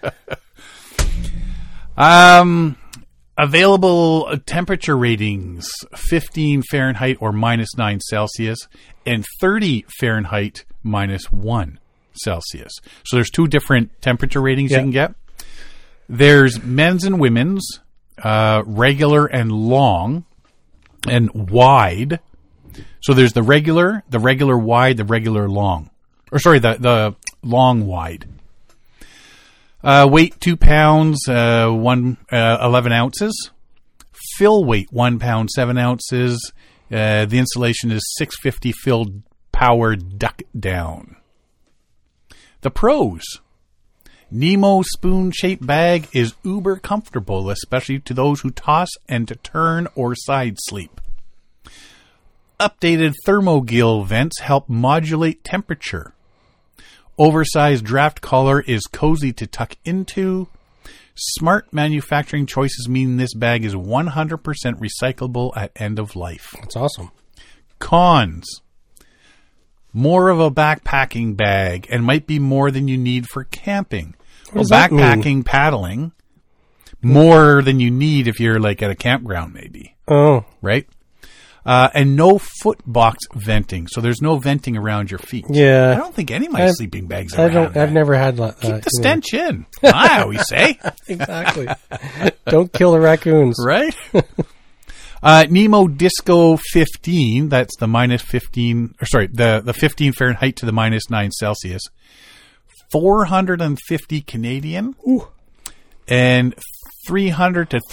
Available temperature ratings, 15 Fahrenheit or -9 Celsius and 30 Fahrenheit -1 Celsius. So there's 2 different temperature ratings you can get. There's men's and women's, regular and long, and wide. So there's the regular wide, the regular long. Or sorry, the long wide. Weight 2 pounds, 11 ounces. Fill weight 1 pound, 7 ounces. The insulation is 650 filled power duck down. The pros. Nemo spoon-shaped bag is uber comfortable, especially to those who toss and to turn or side sleep. Updated thermogill vents help modulate temperature. Oversized draft collar is cozy to tuck into. Smart manufacturing choices mean this bag is 100% recyclable at end of life. That's awesome. Cons. More of a backpacking bag and might be more than you need for camping. What does that backpacking, mean? paddling, more than you need if you're like at a campground maybe. Oh. Right? And no foot box venting. So there's no venting around your feet. Yeah. I don't think any of my sleeping bags are around I've never had that. Keep the stench in. I always say. Exactly. Don't kill the raccoons. Right? Nemo Disco 15, that's the -15, or sorry, the 15 Fahrenheit to the -9 Celsius. 450 Canadian. Ooh. And 300 to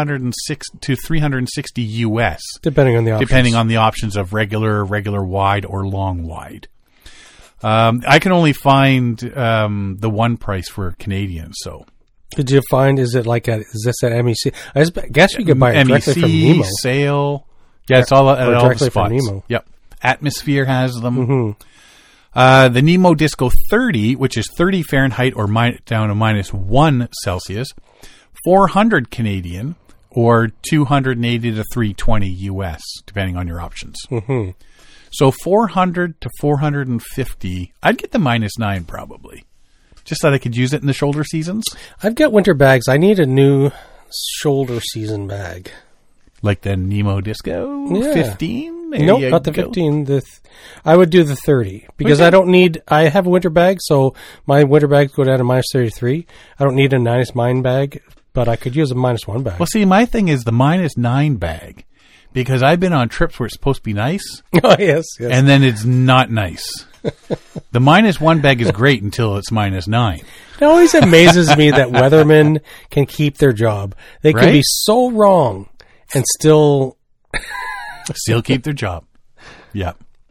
360 US. Depending on the options. Depending on the options of regular wide, or long wide. I can only find the one price for Canadian, so. Did you find, is this at MEC? I guess you could buy it directly from Nemo. Sale. Yeah, it's all at all the directly spots. from Nemo. Yep. Atmosphere has them. Mm-hmm. The Nemo Disco 30, which is 30 Fahrenheit or down to -1 Celsius, 400 Canadian or 280 to 320 US, depending on your options. Mm-hmm. So 400 to 450. I'd get the -9 probably, just so I could use it in the shoulder seasons. I've got winter bags. I need a new shoulder season bag. Like the Nemo Disco 15? Nope, not the 15. I would do the 30 because I don't need. I have a winter bag, so my winter bags go down to -33. I don't need a -9 bag, but I could use a -1 bag. Well, see, my thing is the -9 bag, because I've been on trips where it's supposed to be nice. Oh yes. And then it's not nice. The -1 bag is great until it's -9. It always amazes me that weathermen can keep their job. They can be so wrong and still keep their job. Yeah.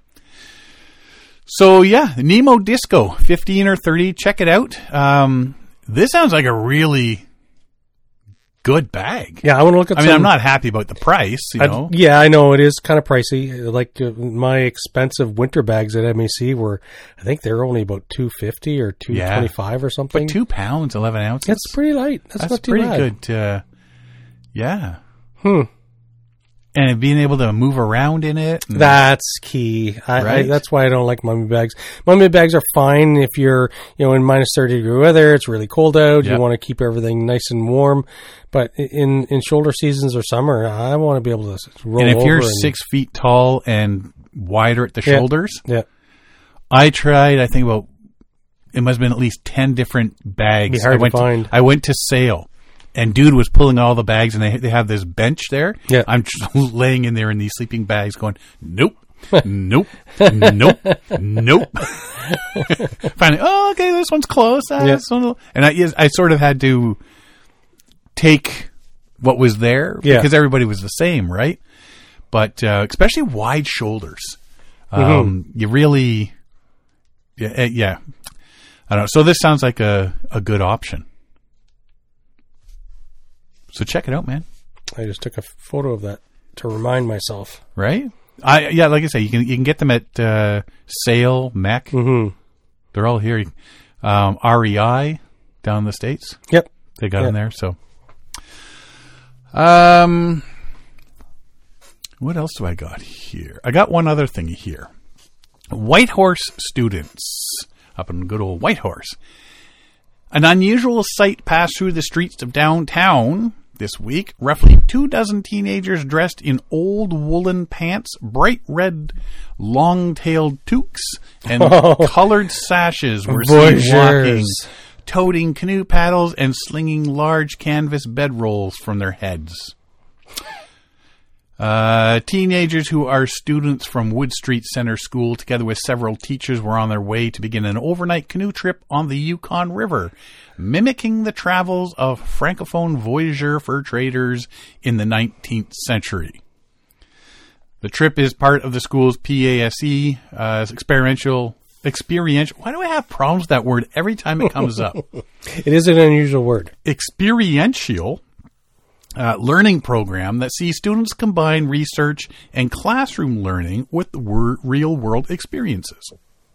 So yeah, Nemo Disco 15 or 30. Check it out. This sounds like a really good bag. Yeah, I want to look at. I'm not happy about the price. You know. Yeah, I know it is kind of pricey. Like my expensive winter bags at MEC were, I think they're only about $250 or $225 or something. But 2 pounds, 11 ounces. That's pretty light. That's not too pretty bad. good. Yeah. And being able to move around in it. That's key. Right? That's why I don't like mummy bags. Mummy bags are fine if you're, in -30-degree weather. It's really cold out. Yep. You want to keep everything nice and warm. But in shoulder seasons or summer, I want to be able to roll over. And if you're 6 feet tall and wider at the shoulders, I tried, I think about, it must have been at least 10 different bags. It'd be hard to find. I went to Sale And dude was pulling all the bags, and they have this bench there. Yeah. I'm just laying in there in these sleeping bags going, nope, nope, nope, nope. Finally, oh, okay, this one's close. This one, and I sort of had to take what was there because everybody was the same, right? But especially wide shoulders. You really, yeah. I don't know. So this sounds like a good option. So check it out, man. I just took a photo of that to remind myself. Right? Like I say, you can get them at Sale, Mech. Mm-hmm. They're all here. REI down in the States. Yep. They got them there. So, what else do I got here? I got one other thing here. Whitehorse students up in good old Whitehorse. An unusual sight passed through the streets of downtown this week. Roughly 24 teenagers dressed in old woolen pants, bright red long-tailed toques, and colored sashes were seen walking, toting canoe paddles, and slinging large canvas bedrolls from their heads. Teenagers who are students from Wood Street Center School, together with several teachers, were on their way to begin an overnight canoe trip on the Yukon River, mimicking the travels of Francophone voyageur fur traders in the 19th century. The trip is part of the school's PASE experiential. Why do I have problems with that word every time it comes up? It is an unusual word. Experiential learning program that sees students combine research and classroom learning with real-world experiences.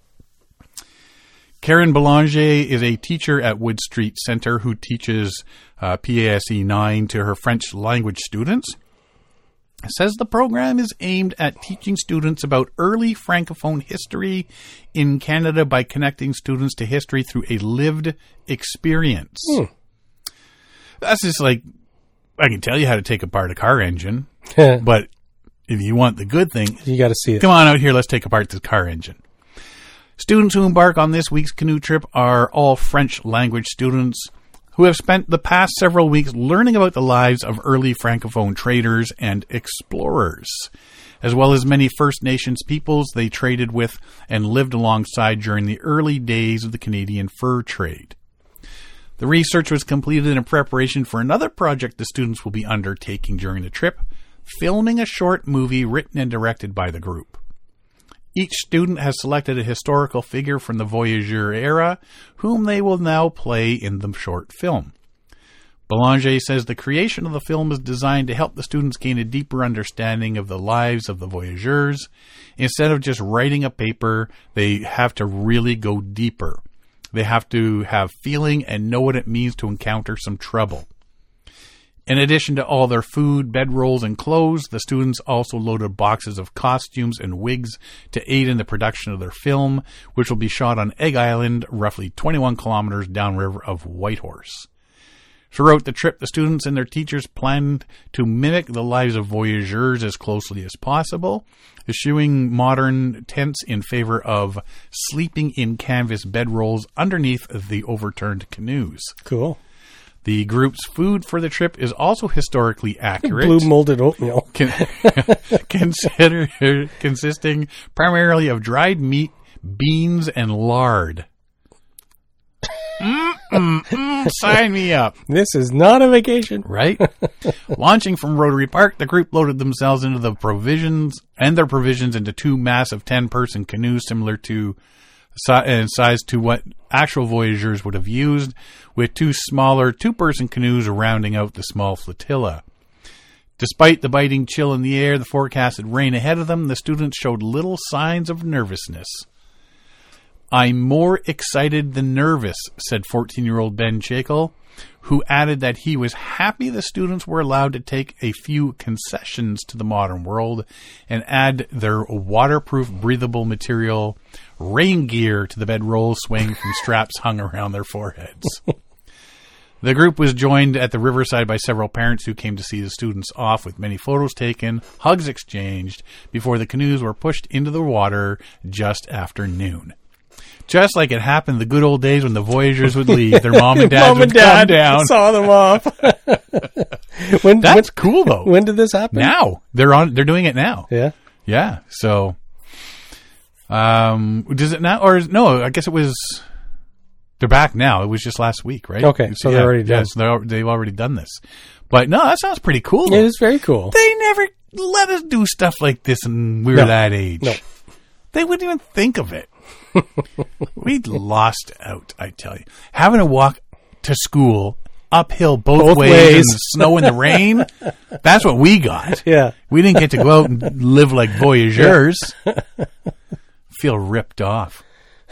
Karen Belanger is a teacher at Wood Street Center who teaches PASE 9 to her French language students. Says the program is aimed at teaching students about early Francophone history in Canada by connecting students to history through a lived experience. That's just like, I can tell you how to take apart a car engine, but if you want the good thing, you got to see it. Come on out here, let's take apart this car engine. Students who embark on this week's canoe trip are all French language students who have spent the past several weeks learning about the lives of early Francophone traders and explorers, as well as many First Nations peoples they traded with and lived alongside during the early days of the Canadian fur trade. The research was completed in preparation for another project the students will be undertaking during the trip, filming a short movie written and directed by the group. Each student has selected a historical figure from the voyageur era, whom they will now play in the short film. Belanger says the creation of the film is designed to help the students gain a deeper understanding of the lives of the voyageurs. Instead of just writing a paper, they have to really go deeper. They have to have feeling and know what it means to encounter some trouble. In addition to all their food, bedrolls, and clothes, the students also loaded boxes of costumes and wigs to aid in the production of their film, which will be shot on Egg Island, roughly 21 kilometers downriver of Whitehorse. Throughout the trip, the students and their teachers planned to mimic the lives of voyageurs as closely as possible, eschewing modern tents in favor of sleeping in canvas bedrolls underneath the overturned canoes. Cool. The group's food for the trip is also historically accurate. Blue molded oatmeal. Consisting primarily of dried meat, beans, and lard. Sign me up. This is not a vacation. Right? Launching from Rotary Park, the group loaded themselves into their provisions into two massive 10-person canoes similar to in size to what actual voyageurs would have used, with two smaller 2-person canoes rounding out the small flotilla. Despite the biting chill in the air, the forecasted rain ahead of them, the students showed little signs of nervousness. "I'm more excited than nervous," said 14-year-old Ben Chakel, who added that he was happy the students were allowed to take a few concessions to the modern world and add their waterproof, breathable material rain gear to the bedroll swaying from straps hung around their foreheads. The group was joined at the riverside by several parents who came to see the students off, with many photos taken, hugs exchanged, before the canoes were pushed into the water just after noon. Just like it happened the good old days when the Voyagers would leave. Their mom and dad would come down. Saw them off. That's cool, though. When did this happen? Now. They're doing it now. Yeah. Yeah. So, does it now? Or no, I guess it was... They're back now. It was just last week, right? Okay, so they're already done. Yeah, so they've already done this. But no, that sounds pretty cool. It is very cool. They never let us do stuff like this when we were that age. No. They wouldn't even think of it. We'd lost out, I tell you. Having to walk to school uphill both ways in the snow and the rain, that's what we got. Yeah. We didn't get to go out and live like voyageurs. Feel ripped off.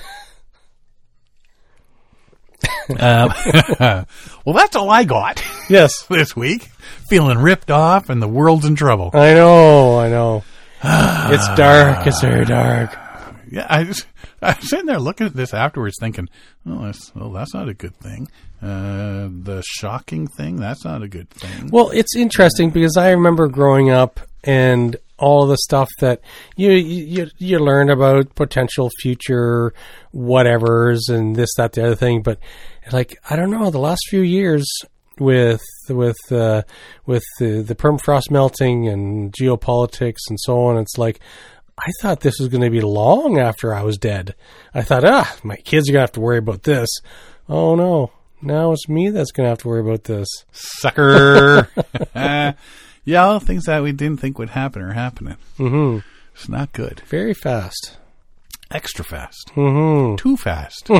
Well, that's all I got. Yes. This week. Feeling ripped off and the world's in trouble. I know. It's dark. It's very dark. Yeah, I was sitting there looking at this afterwards thinking, that's not a good thing. The shocking thing, that's not a good thing. Well, it's interesting because I remember growing up and all the stuff that you learn about potential future whatevers and this, that, the other thing. But like, I don't know, the last few years with the permafrost melting and geopolitics and so on, it's like, I thought this was going to be long after I was dead. I thought, my kids are going to have to worry about this. Oh no. Now it's me that's going to have to worry about this. Sucker. Yeah, all things that we didn't think would happen are happening. Mm-hmm. It's not good. Very fast. Extra fast. Mm-hmm. Too fast.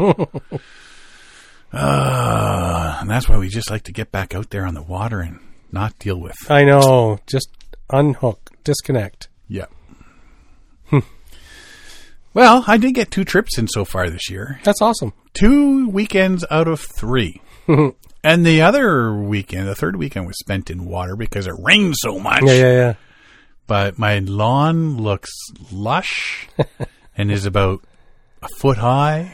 And that's why we just like to get back out there on the water and not deal with. I know. Just unhook. Disconnect. Yeah. Well, I did get 2 trips in so far this year. That's awesome. 2 weekends out of 3. And the other weekend, the third weekend, was spent in water because it rained so much. Yeah. But my lawn looks lush and is about a foot high.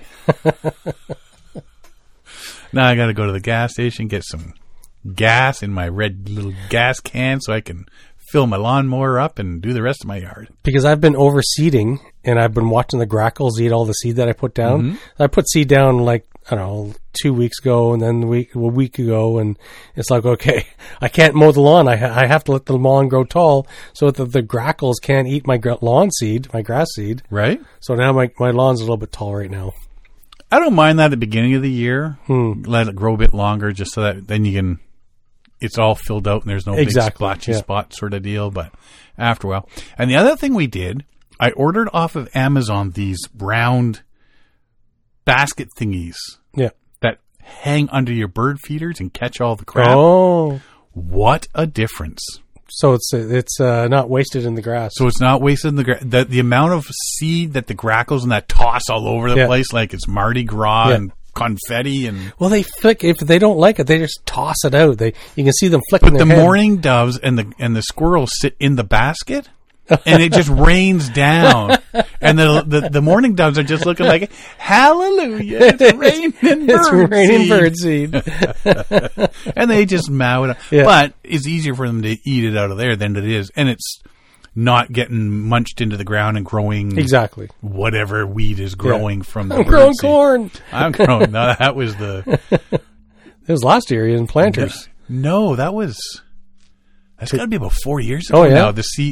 Now I got to go to the gas station, get some gas in my red little gas can so I can fill my lawnmower up and do the rest of my yard. Because I've been overseeding and I've been watching the grackles eat all the seed that I put down. Mm-hmm. I put seed down like, I don't know, 2 weeks ago and then a week ago. And it's like, okay, I can't mow the lawn. I have to let the lawn grow tall so that the grackles can't eat my lawn seed, my grass seed. Right. So now my lawn's a little bit tall right now. I don't mind that at the beginning of the year. Let it grow a bit longer just so that then you can... It's all filled out and there's no big splotchy spot sort of deal, but after a while. And the other thing we did, I ordered off of Amazon these round basket thingies that hang under your bird feeders and catch all the crap. Oh. What a difference. So it's not wasted in the grass. So it's not wasted in the grass. The amount of seed that the grackles and that toss all over the place like it's Mardi Gras and confetti and they flick. If they don't like it, they just toss it out. You can see them flicking. But their the head. mourning doves and the squirrels sit in the basket, and it just rains down. And the mourning doves are just looking like, hallelujah, it's raining birdseed. And they just mow it up. Yeah. But it's easier for them to eat it out of there than it is, and it's not getting munched into the ground and growing exactly whatever weed is growing from the I'm growing corn. I'm growing. No, that was it was last year in planters. No, that's got to be about 4 years ago. Oh yeah. Now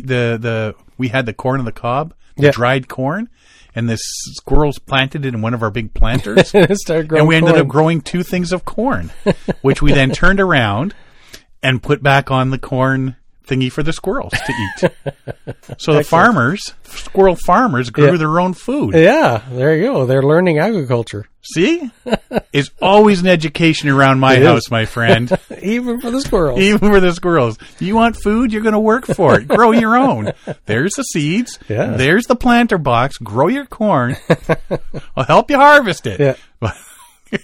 we had the corn on the cob, dried corn, and the squirrels planted it in one of our big planters, and we ended up growing 2 things of corn, which we then turned around and put back on the corn thingy for the squirrels to eat. So the squirrel farmers grew their own food. Yeah, there you go. They're learning agriculture. See? It's always an education around my house, my friend. Even for the squirrels. Even for the squirrels. You want food? You're going to work for it. Grow your own. There's the seeds. Yeah. There's the planter box. Grow your corn. I'll help you harvest it. Yeah.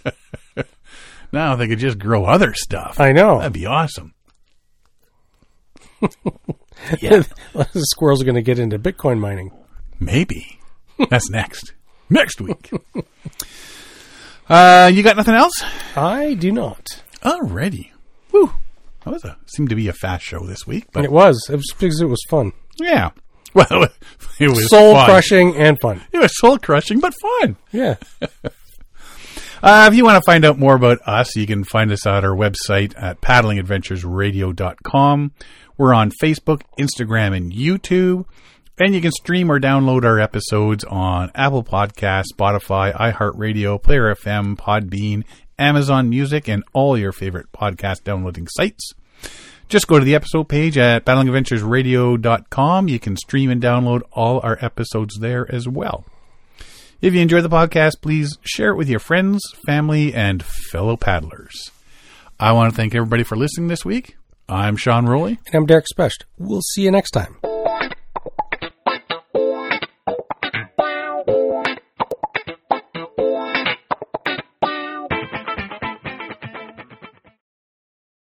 Now they could just grow other stuff. I know. That'd be awesome. Yeah. The squirrels are going to get into Bitcoin mining. Maybe. That's next week. You got nothing else? I do not. Alrighty. Woo. That seemed to be a fast show this week. But it was because it was fun. Yeah. Well, it was soul fun. crushing and fun. It was soul crushing, but fun. Yeah. If you want to find out more about us, you can find us at our website at paddlingadventuresradio.com. We're on Facebook, Instagram, and YouTube. And you can stream or download our episodes on Apple Podcasts, Spotify, iHeartRadio, Player FM, Podbean, Amazon Music, and all your favorite podcast downloading sites. Just go to the episode page at paddlingadventuresradio.com. You can stream and download all our episodes there as well. If you enjoy the podcast, please share it with your friends, family, and fellow paddlers. I want to thank everybody for listening this week. I'm Sean Rowley. And I'm Derek Specht. We'll see you next time.